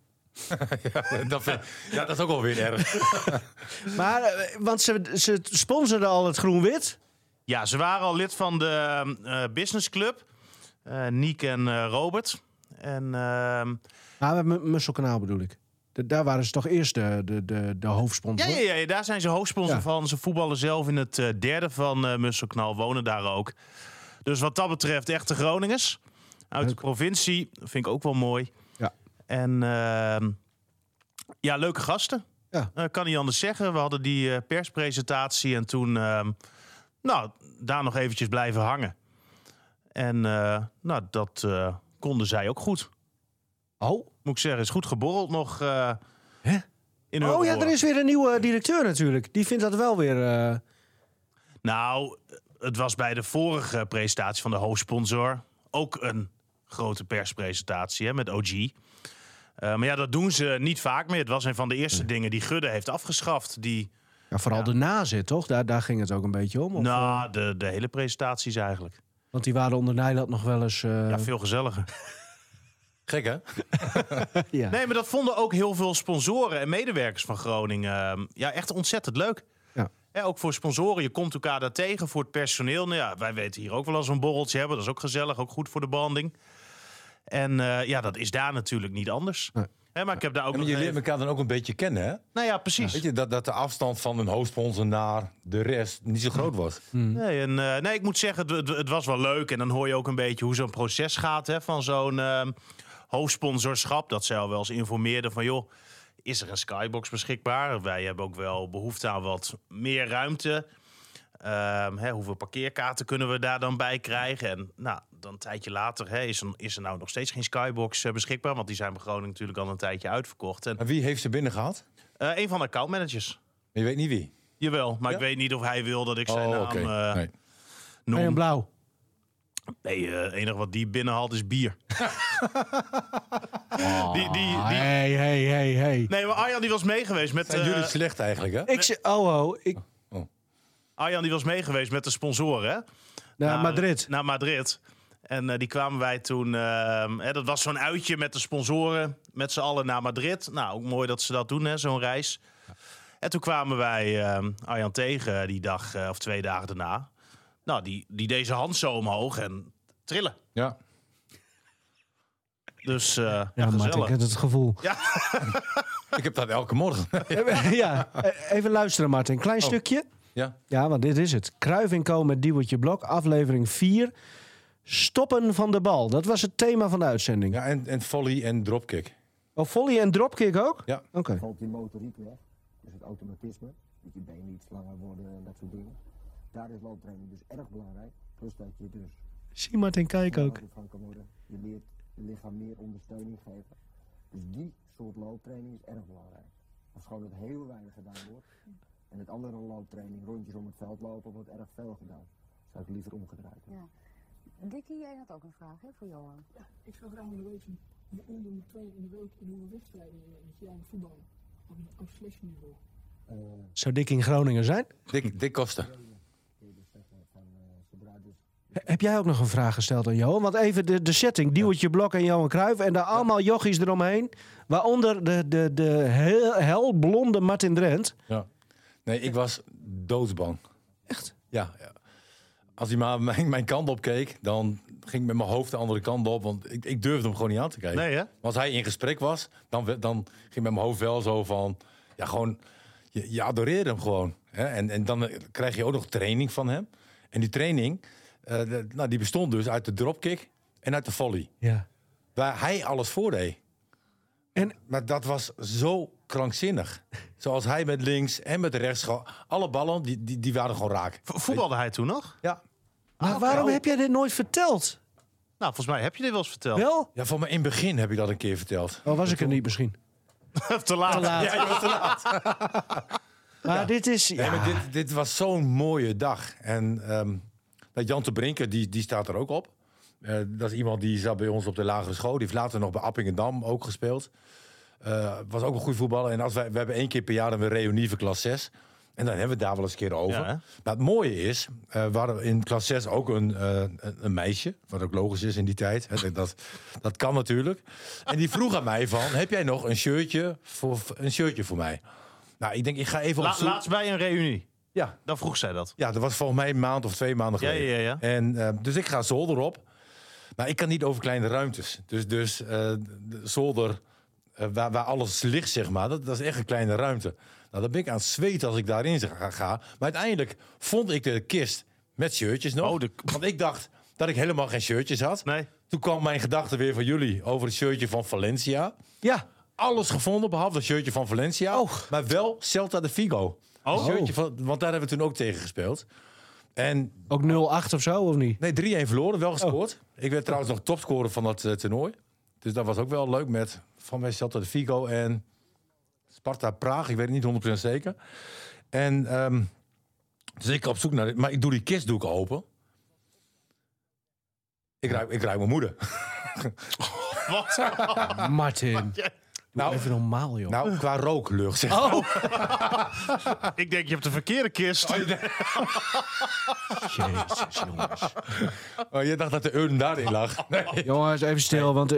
S3: Dat is ook wel weer erg.
S4: Maar, want ze sponsoren al het groen-wit.
S2: Ja, ze waren al lid van de businessclub. Niek en Robert. En
S4: Met Musselkanaal bedoel ik. Daar waren ze toch eerst de hoofdsponsor?
S2: ja, daar zijn ze hoofdsponsor van. Ze voetballen zelf in het derde van Musselkanaal, wonen daar ook. Dus wat dat betreft echte Groningers. Uit de provincie, dat vind ik ook wel mooi.
S4: Ja.
S2: En leuke gasten.
S4: Ja.
S2: Kan niet anders zeggen. We hadden die perspresentatie en toen daar nog eventjes blijven hangen. En dat konden zij ook goed.
S4: Oh?
S2: Moet ik zeggen, is goed geborreld nog in
S4: Oh ja,
S2: Euroborg.
S4: er is weer een nieuwe directeur natuurlijk. Die vindt dat wel weer...
S2: Nou, het was bij de vorige presentatie van de hoofdsponsor ook een grote perspresentatie met OG. Maar dat doen ze niet vaak meer. Het was een van de eerste dingen die Gudde heeft afgeschaft.
S4: vooral de nazit, toch? Daar ging het ook een beetje om. Of,
S2: de hele presentaties eigenlijk.
S4: want die waren onder Nijland nog wel eens...
S2: Veel gezelliger.
S3: Gek, hè?
S4: ja.
S2: Nee, maar dat vonden ook heel veel sponsoren en medewerkers van Groningen. Echt ontzettend leuk.
S4: Ja.
S2: Ook voor sponsoren, je komt elkaar daar tegen. Voor het personeel, wij weten hier ook wel eens een borreltje hebben. Dat is ook gezellig, ook goed voor de banding. En dat is daar natuurlijk niet anders.
S4: Nee.
S2: Maar ik heb daar ook
S3: Maar je leert elkaar dan ook een beetje kennen, hè?
S2: Nou ja, precies.
S3: Weet je, dat de afstand van een hoofdsponsor naar de rest niet zo groot was.
S2: Nee, ik moet zeggen, het was wel leuk. En dan hoor je ook een beetje hoe zo'n proces gaat van zo'n hoofdsponsorschap. Dat zij al wel eens informeerden van, joh, is er een skybox beschikbaar? Wij hebben ook wel behoefte aan wat meer ruimte. Hoeveel parkeerkaarten kunnen we daar dan bij krijgen? En dan een tijdje later is er nou nog steeds geen skybox beschikbaar. Want die zijn bij Groningen natuurlijk al een tijdje uitverkocht. En
S3: En wie heeft ze binnen gehad?
S2: een van de accountmanagers.
S3: Je weet niet wie.
S2: Jawel, maar
S3: Ja?
S2: ik weet niet of hij wil dat ik zijn naam
S3: Nee.
S2: noem.
S4: En blauw.
S2: Nee, het enige wat die binnenhaalt is bier.
S4: Hey.
S2: Nee, maar Arjan die was meegeweest met...
S3: Zijn jullie slecht eigenlijk, hè?
S4: Ik zeg...
S2: Arjan die was meegeweest met de sponsoren, hè?
S4: Naar Madrid.
S2: Naar Madrid. En die kwamen wij toen... dat was zo'n uitje met de sponsoren. Met z'n allen naar Madrid. Nou, ook mooi dat ze dat doen, zo'n reis. En toen kwamen wij Arjan tegen die dag of 2 dagen daarna. Nou, die deed zijn hand zo omhoog en trillen.
S3: Ja.
S2: Dus
S4: Ja, Martin, ik
S2: gezellig.
S4: heb het gevoel.
S3: Ik heb dat elke morgen.
S4: Ja, even luisteren, Martin. Klein stukje.
S3: Ja.
S4: Ja, want dit is het. Cruijff & Co met Diewertje Blok, aflevering 4. Stoppen van de bal. Dat was het thema van de uitzending.
S3: Ja, en volley en dropkick.
S4: Oh, volley en dropkick ook?
S3: Ja.
S4: Oké.
S6: Valt die motoriek weg, dus het automatisme, dat je benen iets langer worden en dat soort dingen. Daar is looptraining dus erg belangrijk, plus dat je dus
S4: Zie Martin, kijk ook.
S6: van kan worden. Je leert je lichaam meer ondersteuning geven. Dus die soort looptraining is erg belangrijk. Als gewoon het heel weinig gedaan wordt. En het andere looptraining, rondjes om het veld lopen, wordt erg veel gedaan. Zou ik liever omgedraaid hebben.
S7: Ja. Dikkie, jij had ook een vraag hè, voor Johan.
S8: Ja, ik zou graag willen weten hoe je moet trainen in de week en hoeveel wedstrijden je aan het voetballen op selectieniveau.
S4: Zou Dick in Groningen zijn?
S3: Dik kosten.
S4: Heb jij ook nog een vraag gesteld aan Johan? Want even de setting. Diewertje Blok en Johan Cruijff. En daar allemaal jochies eromheen. Waaronder de helblonde Martin Drent.
S3: Ja. Nee, ik was doodsbang.
S4: Echt?
S3: Ja. Als hij maar mijn kant op keek, dan ging ik met mijn hoofd de andere kant op. Want ik durfde hem gewoon niet aan te kijken.
S2: Nee, hè?
S3: Maar als hij in gesprek was, dan ging met mijn hoofd wel zo van... Ja, gewoon... Je adoreerde hem gewoon. Hè? En dan krijg je ook nog training van hem. En die training, die bestond dus uit de dropkick en uit de volley.
S4: Ja.
S3: Waar hij alles voor deed. Maar dat was zo krankzinnig. Zoals hij met links en met rechts... Alle ballen, die waren gewoon raak.
S2: Voetbalde hij toen nog?
S3: Ja.
S4: Maar waarom heb jij dit nooit verteld?
S2: Nou, volgens mij heb je dit wel eens verteld.
S4: Wel?
S3: Ja, voor mij in het begin heb ik dat een keer verteld.
S4: Oh, was ik er niet misschien?
S2: Te laat.
S4: Te laat.
S3: Ja, je was te laat.
S4: Maar dit is...
S3: Nee, maar dit was zo'n mooie dag. En Jan te Brinken, die staat er ook op. Dat is iemand die zat bij ons op de lagere school. Die heeft later nog bij Appingedam ook gespeeld. Was ook een goede voetballer. En we hebben 1 keer per jaar een reunie voor klas 6. En dan hebben we het daar wel eens een keer over.
S2: Ja,
S3: maar het mooie is, we hadden in klas 6 ook een meisje. Wat ook logisch is in die tijd. Hè, dat kan natuurlijk. En die vroeg aan mij van, heb jij nog een shirtje voor mij? Nou, ik denk, ik ga even op zoek.
S2: Laatst bij een reunie.
S3: Ja.
S2: Dan vroeg zij dat.
S3: Ja, dat was volgens mij een maand of 2 maanden geleden.
S2: Ja.
S3: En, dus ik ga zolder op. Maar ik kan niet over kleine ruimtes. Dus de zolder, waar alles ligt, zeg maar, dat is echt een kleine ruimte. Nou, dan ben ik aan het zweten als ik daarin ga. Maar uiteindelijk vond ik de kist met shirtjes nog. Want ik dacht dat ik helemaal geen shirtjes had.
S2: Nee.
S3: Toen kwam mijn gedachte weer van jullie over het shirtje van Valencia.
S4: Ja.
S3: Alles gevonden, behalve het shirtje van Valencia.
S4: Oh.
S3: Maar wel Celta de Vigo.
S2: Oh.
S3: Shirtje want daar hebben we toen ook tegen gespeeld. En
S4: Ook 0-8 of zo, of niet?
S3: nee, 3-1 verloren, wel gescoord. Ik werd trouwens nog topscorer van dat toernooi. Dus dat was ook wel leuk met van mij Celta de Vigo en Sparta Praag. Ik weet het niet 100% zeker. En dus ik op zoek naar... Maar ik doe die kist open. Ik ruik mijn moeder.
S2: Wat?
S4: Martin. Nou, even normaal, joh.
S3: Nou, qua rooklucht, zeg maar.
S2: Ik denk, je hebt de verkeerde kist.
S4: Jezus, jongens.
S3: Oh, je dacht dat de urn daarin lag. Nee.
S4: Jongens, even stil, want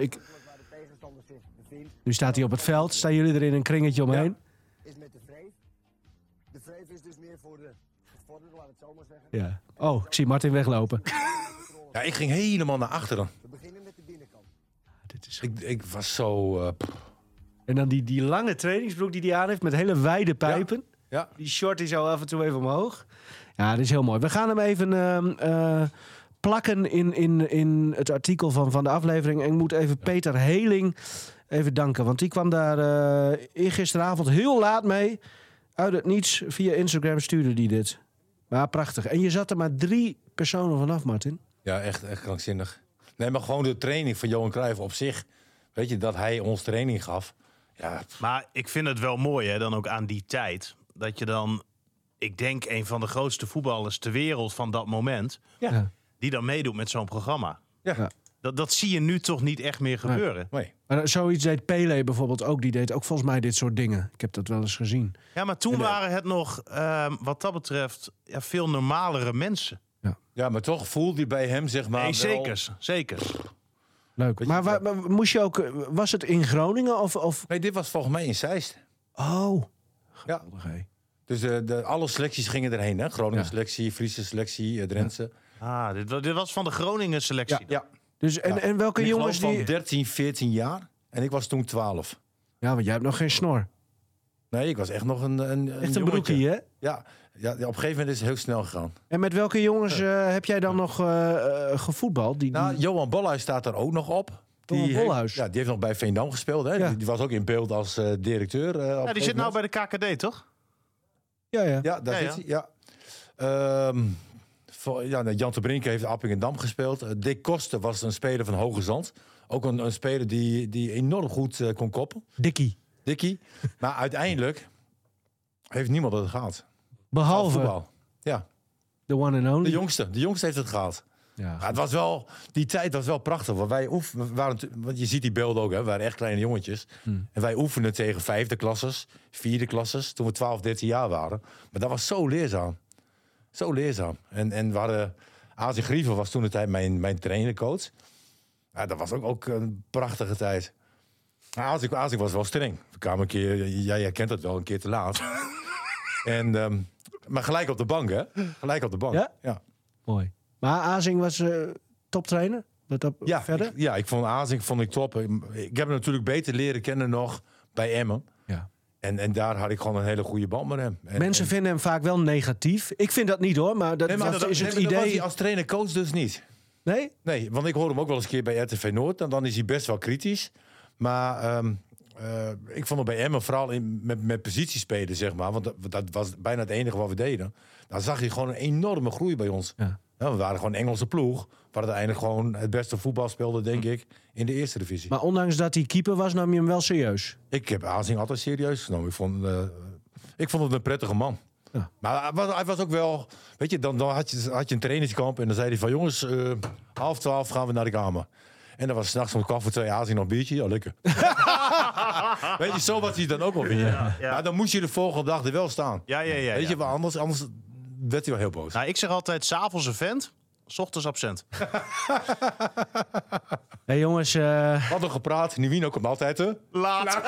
S4: nu staat hij op het veld. Staan jullie er in een kringetje omheen?
S6: Is met de vreef. De vreef is dus meer voor de gevorderde, laat het zo maar zeggen.
S4: Ja. Oh, ik zie Martin weglopen.
S3: Ja, ik ging helemaal naar achteren.
S6: We beginnen met de binnenkant.
S4: Dit is...
S3: Ik was zo...
S4: En dan die lange trainingsbroek die hij aan heeft met hele wijde pijpen.
S3: Ja.
S4: Die short die zo af en toe even omhoog. Ja, dat is heel mooi. We gaan hem even plakken in het artikel van de aflevering. En ik moet even Peter Heling even danken. Want die kwam daar gisteravond heel laat mee. Uit het niets, via Instagram stuurde die dit. Maar prachtig. En je zat er maar 3 personen vanaf, Martin.
S3: Ja, echt krankzinnig. Nee, maar gewoon de training van Johan Cruijff op zich. Weet je, dat hij ons training gaf. Ja.
S2: Maar ik vind het wel mooi, hè, dan ook aan die tijd. Dat je dan, ik denk, een van de grootste voetballers ter wereld van dat moment...
S4: Ja.
S2: die dan meedoet met zo'n programma.
S3: Ja.
S2: Dat zie je nu toch niet echt meer gebeuren.
S3: Nee.
S4: Maar zoiets deed Pele bijvoorbeeld ook. Die deed ook volgens mij dit soort dingen. Ik heb dat wel eens gezien.
S2: Ja, maar toen waren het nog, wat dat betreft, veel normalere mensen.
S3: Ja, maar toch voelde hij bij hem, zeg maar...
S2: Nee, zeker.
S4: Leuk. Maar moest je ook... Was het in Groningen of...
S3: Nee, dit was volgens mij in Zeist.
S4: Oh.
S3: Ja.
S4: Geweldig, hé.
S3: Dus alle selecties gingen erheen, hè? Groningen selectie, Friese selectie, Drentse.
S2: Ah, dit was van de Groningen selectie.
S3: Ja.
S4: Dus, en welke
S3: Ik
S4: jongens
S3: geloof
S4: die...
S3: van 13, 14 jaar. En ik was toen 12.
S4: Ja, want jij hebt nog geen snor.
S3: Nee, ik was echt nog een
S4: Echt een
S3: jongetje.
S4: broekie, hè?
S3: Ja, op een gegeven moment is het heel snel gegaan.
S4: En met welke jongens heb jij dan nog gevoetbald?
S3: Nou, Johan Bolhuis staat er ook nog op.
S4: Johan Bolhuis?
S3: Die heeft nog bij Veendam gespeeld. Hè?
S4: Ja.
S3: Die was ook in beeld als directeur.
S2: Ja, die zit nou bij de KKD, toch?
S4: Ja.
S3: Ja, daar zit hij. Ja. Jan te Brinken heeft Appingedam gespeeld. Dick Koster was een speler van Hoge Zand. Ook een speler die enorm goed kon koppen. Dikkie. Maar uiteindelijk heeft niemand het gehad.
S4: Behalve
S3: Voetbal. Ja.
S4: de one and only.
S3: De jongste heeft het gehaald.
S4: Ja,
S3: Maar het was wel, die tijd was wel prachtig. Want want je ziet die beelden ook, hè. We waren echt kleine jongetjes. En wij oefenden tegen 5e klassers, 4e klassers, toen we 12, 13 jaar waren. Maar dat was zo leerzaam. Zo leerzaam. En we hadden... Azi Grieven was toen de tijd mijn trainercoach. Ja, dat was ook een prachtige tijd. Azi was wel streng. We kwamen een keer, jij herkent dat wel, een keer te laat. Maar gelijk op de bank, hè? Gelijk op de bank.
S4: Ja? Mooi. Maar Azing was toptrainer? Verder?
S3: Ik vond Azing top. Ik heb hem natuurlijk beter leren kennen nog bij Emmen.
S4: Ja.
S3: En daar had ik gewoon een hele goede band met hem.
S4: Mensen vinden hem vaak wel negatief. Ik vind dat niet hoor, maar dat is het idee.
S3: Dat was hij als trainer-coach dus niet.
S4: Nee?
S3: Nee, want ik hoor hem ook wel eens een keer bij RTV Noord. En dan is hij best wel kritisch. Maar ik vond het bij Emmen vooral met positiespelen, zeg maar. Want dat was bijna het enige wat we deden. Dan zag je gewoon een enorme groei bij ons.
S4: Ja.
S3: Ja, we waren gewoon een Engelse ploeg. Waar uiteindelijk gewoon het beste voetbal speelde, denk ik, in de eerste divisie.
S4: Maar ondanks dat hij keeper was, nam je hem wel serieus?
S3: Ik heb Azing altijd serieus genomen. Ik vond het een prettige man. Ja. Maar hij was ook wel... Weet je, dan had je een trainingskamp en dan zei hij van... Jongens, 11:30 gaan we naar de kamer. En dan was 's nachts om 1:15 Azing nog een biertje. Ja, lekker. Weet je, zo was hij dan ook alweer. Ja. Maar dan moest je de volgende dag er wel staan.
S2: Ja.
S3: Weet je, anders werd hij wel heel boos.
S2: Nou, ik zeg altijd, 's avonds een vent, 's ochtends absent.
S4: Hey jongens...
S3: We hadden gepraat, Nivino komt altijd te
S2: Laat.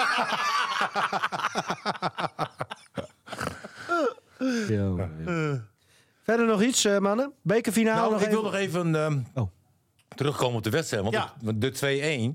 S4: Verder nog iets, mannen? Bekerfinale
S3: Nou,
S4: nog
S3: ik
S4: even?
S3: wil nog even terugkomen op de wedstrijd. Want de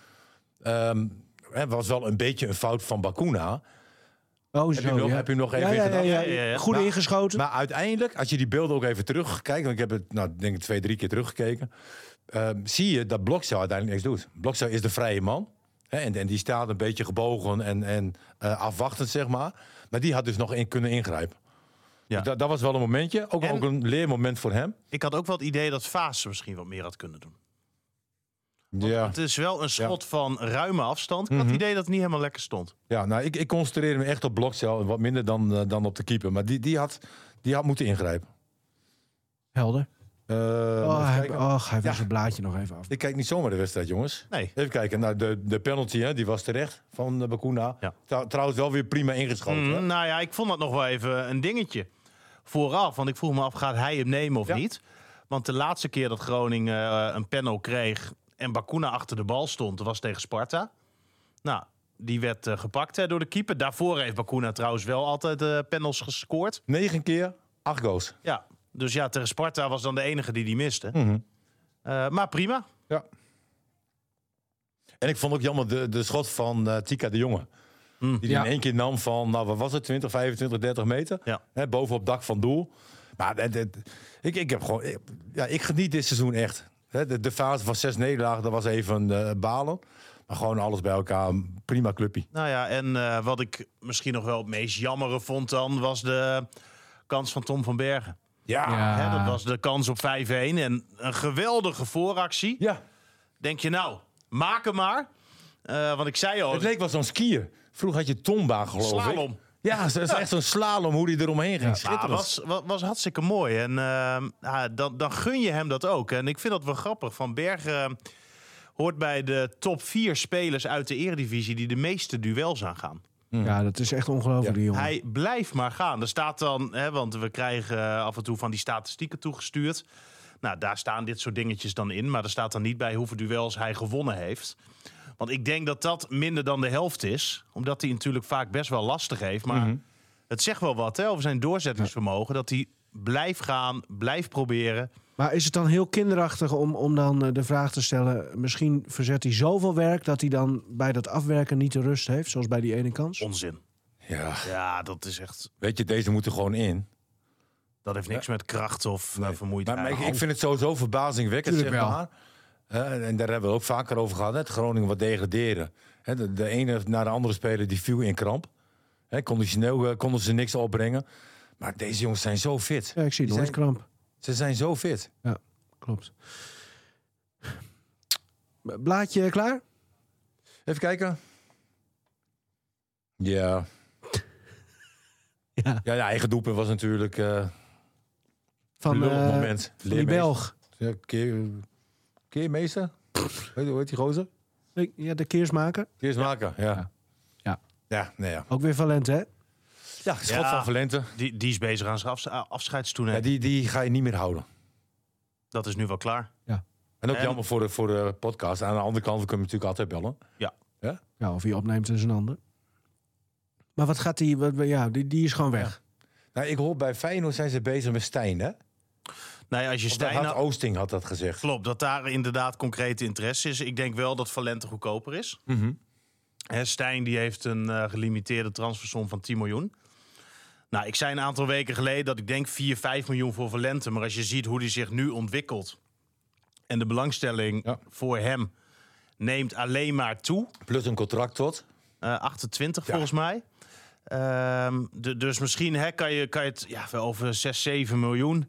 S3: 2-1 was wel een beetje een fout van Bakuna. Heb je nog even gedaan?
S4: Ja. Goed ingeschoten.
S3: Maar uiteindelijk, als je die beelden ook even terugkijkt... want ik heb het denk ik 2-3 keer teruggekeken... zie je dat Blokcel uiteindelijk niks doet. Blokcel is de vrije man. Hè, en die staat een beetje gebogen en afwachtend, zeg maar. Maar die had dus nog kunnen ingrijpen. Ja. Dat was wel een momentje. Ook een leermoment voor hem.
S2: Ik had ook wel het idee dat Vaas misschien wat meer had kunnen doen.
S3: Ja.
S2: Het is wel een schot van ruime afstand. Ik had het idee dat het niet helemaal lekker stond.
S3: Ja, nou, ik concentreerde me echt op Blokcel. Wat minder dan op de keeper. Maar die had moeten ingrijpen.
S4: Helder. Hij was
S3: Ja.
S4: zijn blaadje nog even af.
S3: Ik kijk niet zomaar de wedstrijd, jongens.
S2: Nee.
S3: Even kijken. Nou, de penalty, hè, die was terecht van Bakuna. Ja. Trouwens wel weer prima ingeschoten. Hè?
S2: Nou ja, ik vond dat nog wel even een dingetje. Vooraf, want ik vroeg me af, gaat hij hem nemen of niet? Want de laatste keer dat Groningen een panel kreeg... en Bakuna achter de bal stond, dat was tegen Sparta. Nou, die werd gepakt door de keeper. Daarvoor heeft Bakuna trouwens wel altijd panels gescoord.
S3: 9 keer, 8 goals.
S2: Ja, dus ja, tegen Sparta was dan de enige die miste. Maar prima.
S3: Ja. En ik vond ook jammer de schot van Tika de Jonge. Die in één keer nam van, nou wat was het, 20, 25, 30 meter.
S2: Ja.
S3: Hè, bovenop dak van doel. Maar ik geniet dit seizoen echt. De fase van 6 nederlagen, dat was even balen. Maar gewoon alles bij elkaar, prima clubje.
S2: Nou ja, en wat ik misschien nog wel het meest jammere vond dan... was de kans van Tom van Bergen.
S3: Ja.
S2: Dat was de kans op 5-1 en een geweldige vooractie.
S3: Ja.
S2: Denk je nou, maak hem maar. Want ik zei al...
S3: Het leek wel zo'n skier. Vroeger had je Tomba, geloof ik.
S2: Slalom.
S3: Ja, het is echt zo'n slalom hoe hij eromheen ging. Schitterend.
S2: Was hartstikke mooi. En dan gun je hem dat ook. En ik vind dat wel grappig. Van Bergen hoort bij de top 4 spelers uit de Eredivisie... die de meeste duels aangaan.
S4: Ja, dat is echt ongelooflijk, die jongen.
S2: Hij blijft maar gaan. Er staat dan, want we krijgen af en toe van die statistieken toegestuurd. Nou, daar staan dit soort dingetjes dan in. Maar er staat dan niet bij hoeveel duels hij gewonnen heeft. Want ik denk dat dat minder dan de helft is. Omdat hij natuurlijk vaak best wel lastig heeft. Maar het zegt wel wat over zijn doorzettingsvermogen. Dat hij blijft gaan, blijft proberen.
S4: Maar is het dan heel kinderachtig om dan de vraag te stellen... misschien verzet hij zoveel werk dat hij dan bij dat afwerken niet de rust heeft... zoals bij die ene kans?
S2: Onzin. Ja, dat is echt...
S3: Weet je, deze moeten gewoon in.
S2: Dat heeft niks met kracht of vermoeidheid.
S3: Maar ik vind het sowieso verbazingwekkend, zeg maar. En daar hebben we ook vaker over gehad. Het Groningen wat degraderen. De ene naar de andere speler die viel in kramp. Conditioneel konden ze niks opbrengen. Maar deze jongens zijn zo fit.
S4: Ja, ik zie nooit kramp.
S3: Ze zijn zo fit.
S4: Ja, klopt. Blaadje klaar?
S3: Even kijken. Ja.
S4: Ja,
S3: de eigen doelpunt was natuurlijk...
S4: van
S3: moment.
S4: die Belg.
S3: Ja, keermeester? Hoe heet die gozer?
S4: Ja, de keersmaker.
S3: Keersmaker, ja.
S4: Ja.
S3: Ja, nee, ja.
S4: Ook weer Valente, hè?
S3: Ja, schot
S2: Ja.
S3: van Valente.
S2: Die is bezig aan zijn afscheidstoernooi.
S3: Ja, die ga je niet meer houden.
S2: Dat is nu wel klaar.
S3: En ook
S2: En-
S3: jammer voor de podcast. Aan de andere kant, we kunnen natuurlijk altijd bellen.
S4: Ja, of hij opneemt is een ander. Maar wat gaat die? Ja, die is gewoon weg.
S3: Nou, ik hoor bij Feyenoord zijn ze bezig met Stijn, hè?
S2: Nou ja, als je
S3: Of dat
S2: Stijn...
S3: had Oosting had dat gezegd.
S2: Klopt, dat daar inderdaad concrete interesse is. Ik denk wel dat Valente goedkoper is. Stijn die heeft een gelimiteerde transfersom van 10 miljoen. Nou, ik zei een aantal weken geleden dat ik denk 4-5 miljoen voor Valente. Maar als je ziet hoe die zich nu ontwikkelt... en de belangstelling voor hem neemt alleen maar toe...
S3: Plus een contract tot.
S2: 28 volgens mij. Dus misschien kan je het wel over 6-7 miljoen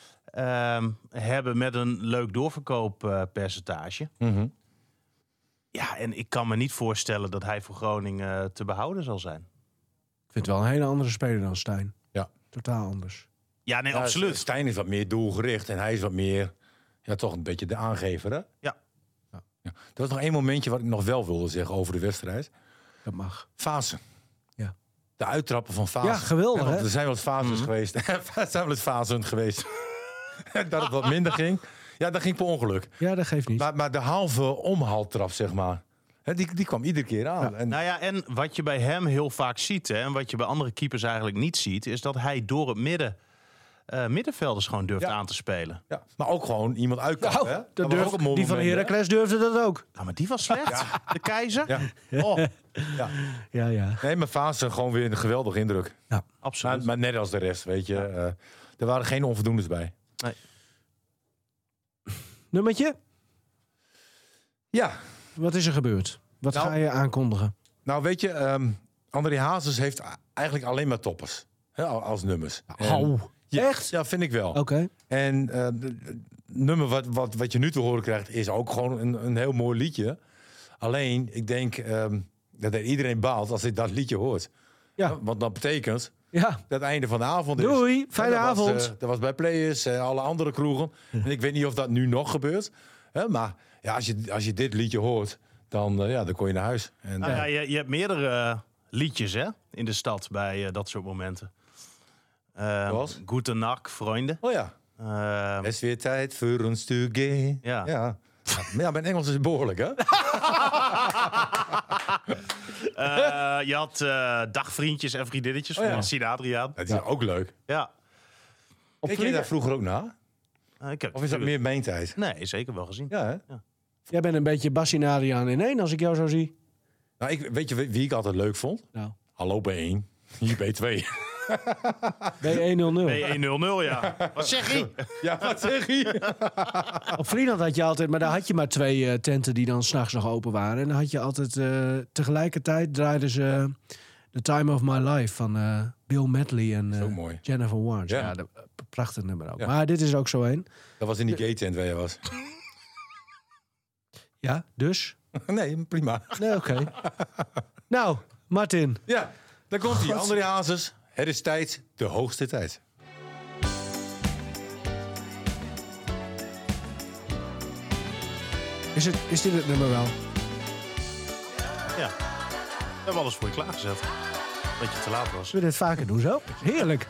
S2: hebben met een leuk doorverkooppercentage. Ja, en ik kan me niet voorstellen dat hij voor Groningen te behouden zal zijn.
S4: Ik vind het wel een hele andere speler dan Stijn.
S3: Ja.
S4: Totaal anders.
S2: Ja, nee,
S3: Ja,
S2: absoluut.
S3: Stijn is wat meer doelgericht en hij is wat meer... Ja, toch een beetje de aangever, hè?
S2: Ja.
S3: Er was nog één momentje wat ik nog wel wilde zeggen over de wedstrijd.
S4: Dat mag.
S3: Fase.
S4: Ja.
S3: De uittrappen van Fase.
S4: Ja, geweldig,
S3: want
S4: hè?
S3: er zijn wel eens fases geweest. Er zijn wel eens fasen geweest. Dat het wat minder ging. Ja, dat ging per ongeluk.
S4: Ja, dat geeft niet.
S3: Maar de halve omhaaltrap, zeg maar. Hè, die kwam iedere keer aan.
S4: Ja.
S3: En,
S2: Nou ja, en wat je bij hem heel vaak ziet... Hè, en wat je bij andere keepers eigenlijk niet ziet... is dat hij door het middenvelders gewoon durft aan te spelen.
S3: ja, maar ook gewoon iemand uitkappen. hè?
S4: Dat
S3: was
S4: durf,
S3: ook een mooi
S4: die van
S3: moment, hè?
S4: Heracles durfde dat ook.
S2: Nou, maar die was slecht. De keizer.
S3: Ja.
S2: Oh,
S3: Ja.
S4: Ja.
S3: Nee, maar Fase gewoon weer een geweldige indruk.
S2: absoluut.
S3: Maar net als de rest, weet je. Er waren geen onvoldoendes bij.
S2: Nee.
S4: Nummertje?
S3: Ja,
S4: Wat is er gebeurd? Wat
S3: Nou,
S4: ga je aankondigen?
S3: nou weet je, André Hazes heeft eigenlijk alleen maar toppers. Hè, als nummers. En- Ja,
S4: Echt?
S3: Ja, vind ik wel.
S4: Oké.
S3: En het nummer wat je nu te horen krijgt is ook gewoon een heel mooi liedje. Alleen, ik denk dat iedereen baalt als hij dat liedje hoort.
S4: Ja.
S3: Want dat betekent
S4: Ja.
S3: dat het einde van de avond is.
S4: Doei, fijne
S3: Ja,
S4: avond.
S3: Dat was bij Players, alle andere kroegen. En ik weet niet of dat nu nog gebeurt. Maar ja, als je dit liedje hoort, dan kon je naar huis. En,
S2: Nou ja, je hebt meerdere liedjes hè, in de stad bij dat soort momenten.
S3: Zoals?
S2: Gute Nacht, vrienden.
S3: Oh ja.
S2: Ehm,
S3: Het is weer tijd voor ons to gay.
S2: Ja.
S3: Ja. Maar ja, mijn Engels is behoorlijk, hè?
S2: je had dagvriendjes en vriendinnetjes
S3: Oh ja.
S2: van Sina Adriaan.
S3: Het is ook leuk.
S2: Ja.
S3: Keek je daar vroeger ook naar?
S2: Ik heb
S3: Of is dat meer mijn tijd?
S2: Nee, zeker wel gezien.
S3: Ja, hè?
S4: Jij bent een beetje Bassie en Adriaan in één, als ik jou zo zie.
S3: Nou, weet je wie ik altijd leuk vond?
S4: Nou.
S3: Hallo B1. Hier B2.
S4: B100.
S2: B100, ja. Wat zeg je?
S3: Ja, wat zeg je?
S4: Op Vlieland had je altijd, maar daar had je maar 2 tenten die dan s'nachts nog open waren. En dan had je altijd, tegelijkertijd draaiden ze The Time of My Life van Bill Medley en
S3: Zo mooi.
S4: Jennifer Warnes.
S3: Ja.
S4: Ja, prachtig nummer ook.
S3: Ja.
S4: Maar dit is ook zo een.
S3: Dat was in die gay tent waar je was.
S4: Ja, dus?
S3: Nee, prima.
S4: Nee, oké. Nou, Martin.
S3: Ja, daar komt hij. André Hazes. Het is tijd, de hoogste tijd.
S4: Is dit het nummer wel?
S2: Ja. We hebben alles voor je klaargezet. Dat je te laat was.
S4: Zullen we dit vaker doen zo? Heerlijk.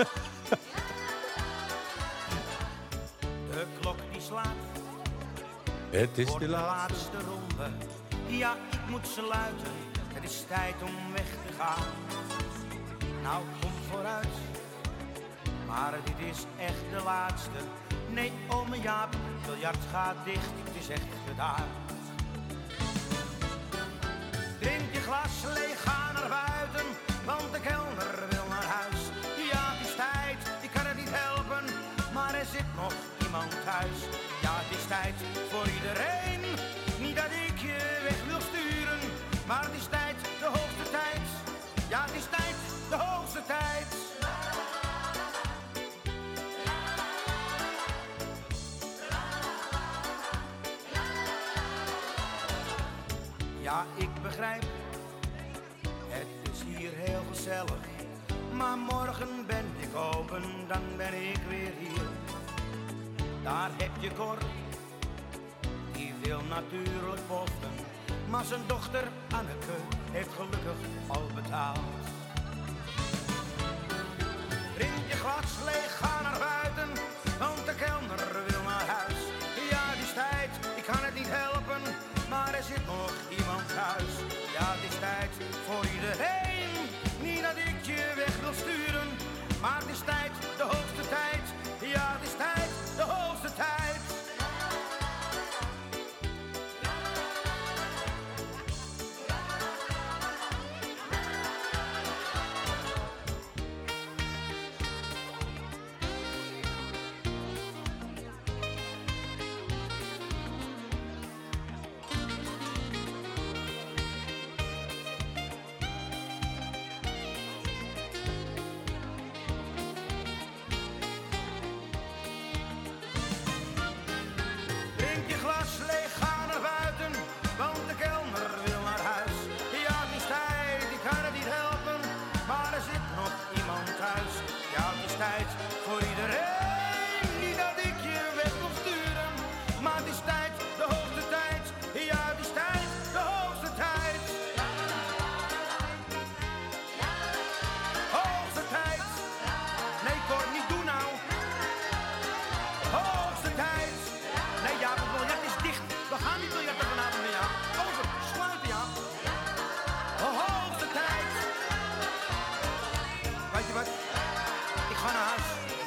S9: De klok die slaat
S3: Het is
S9: voor
S3: de
S9: de
S3: laatste.
S9: laatste ronde. Ja, ik moet sluiten. Het is tijd om weg te gaan. Nou, kom vooruit. Maar dit is echt de laatste. Nee, ome Jaap, het biljart gaat dicht. Het is echt gedaan. Drink je glas leeg, ga naar buiten. Want de kelner wil naar huis. Ja, het is tijd, ik kan het niet helpen. Maar er zit nog iemand thuis. Ja, het is tijd voor iedereen. Niet dat ik je weg wil sturen. Maar het is tijd, de hoogste tijd. Ja, het is tijd, de hoogste tijd. Ja, ik begrijp, het is hier heel gezellig. Maar morgen ben ik open, dan ben ik weer hier. daar heb je Cor. Die wil natuurlijk posten, maar zijn dochter Anneke heeft gelukkig al betaald. Drink je glas leeg, ga naar buiten, want de kelner wil naar huis. Ja, het is tijd, ik kan het niet helpen, maar er zit nog iemand thuis. Ja, het is tijd voor iedereen, niet dat ik je weg wil sturen, maar het is tijd, de hoogste tijd. Ja, het is tijd, de hoogste tijd. Voor iedereen, niet dat ik je weg wil sturen, maar het is tijd, de hoogste tijd. Ja, het is tijd, de hoogste tijd. Hoogste tijd. Nee, Cor, niet doen nou. Hoogste tijd. Nee, ja, het biljet is dicht. We gaan niet biljetten vanavond meer, ja. Over, sluiten, ja. Hoogste tijd. Weet je wat? Ik ga naar huis.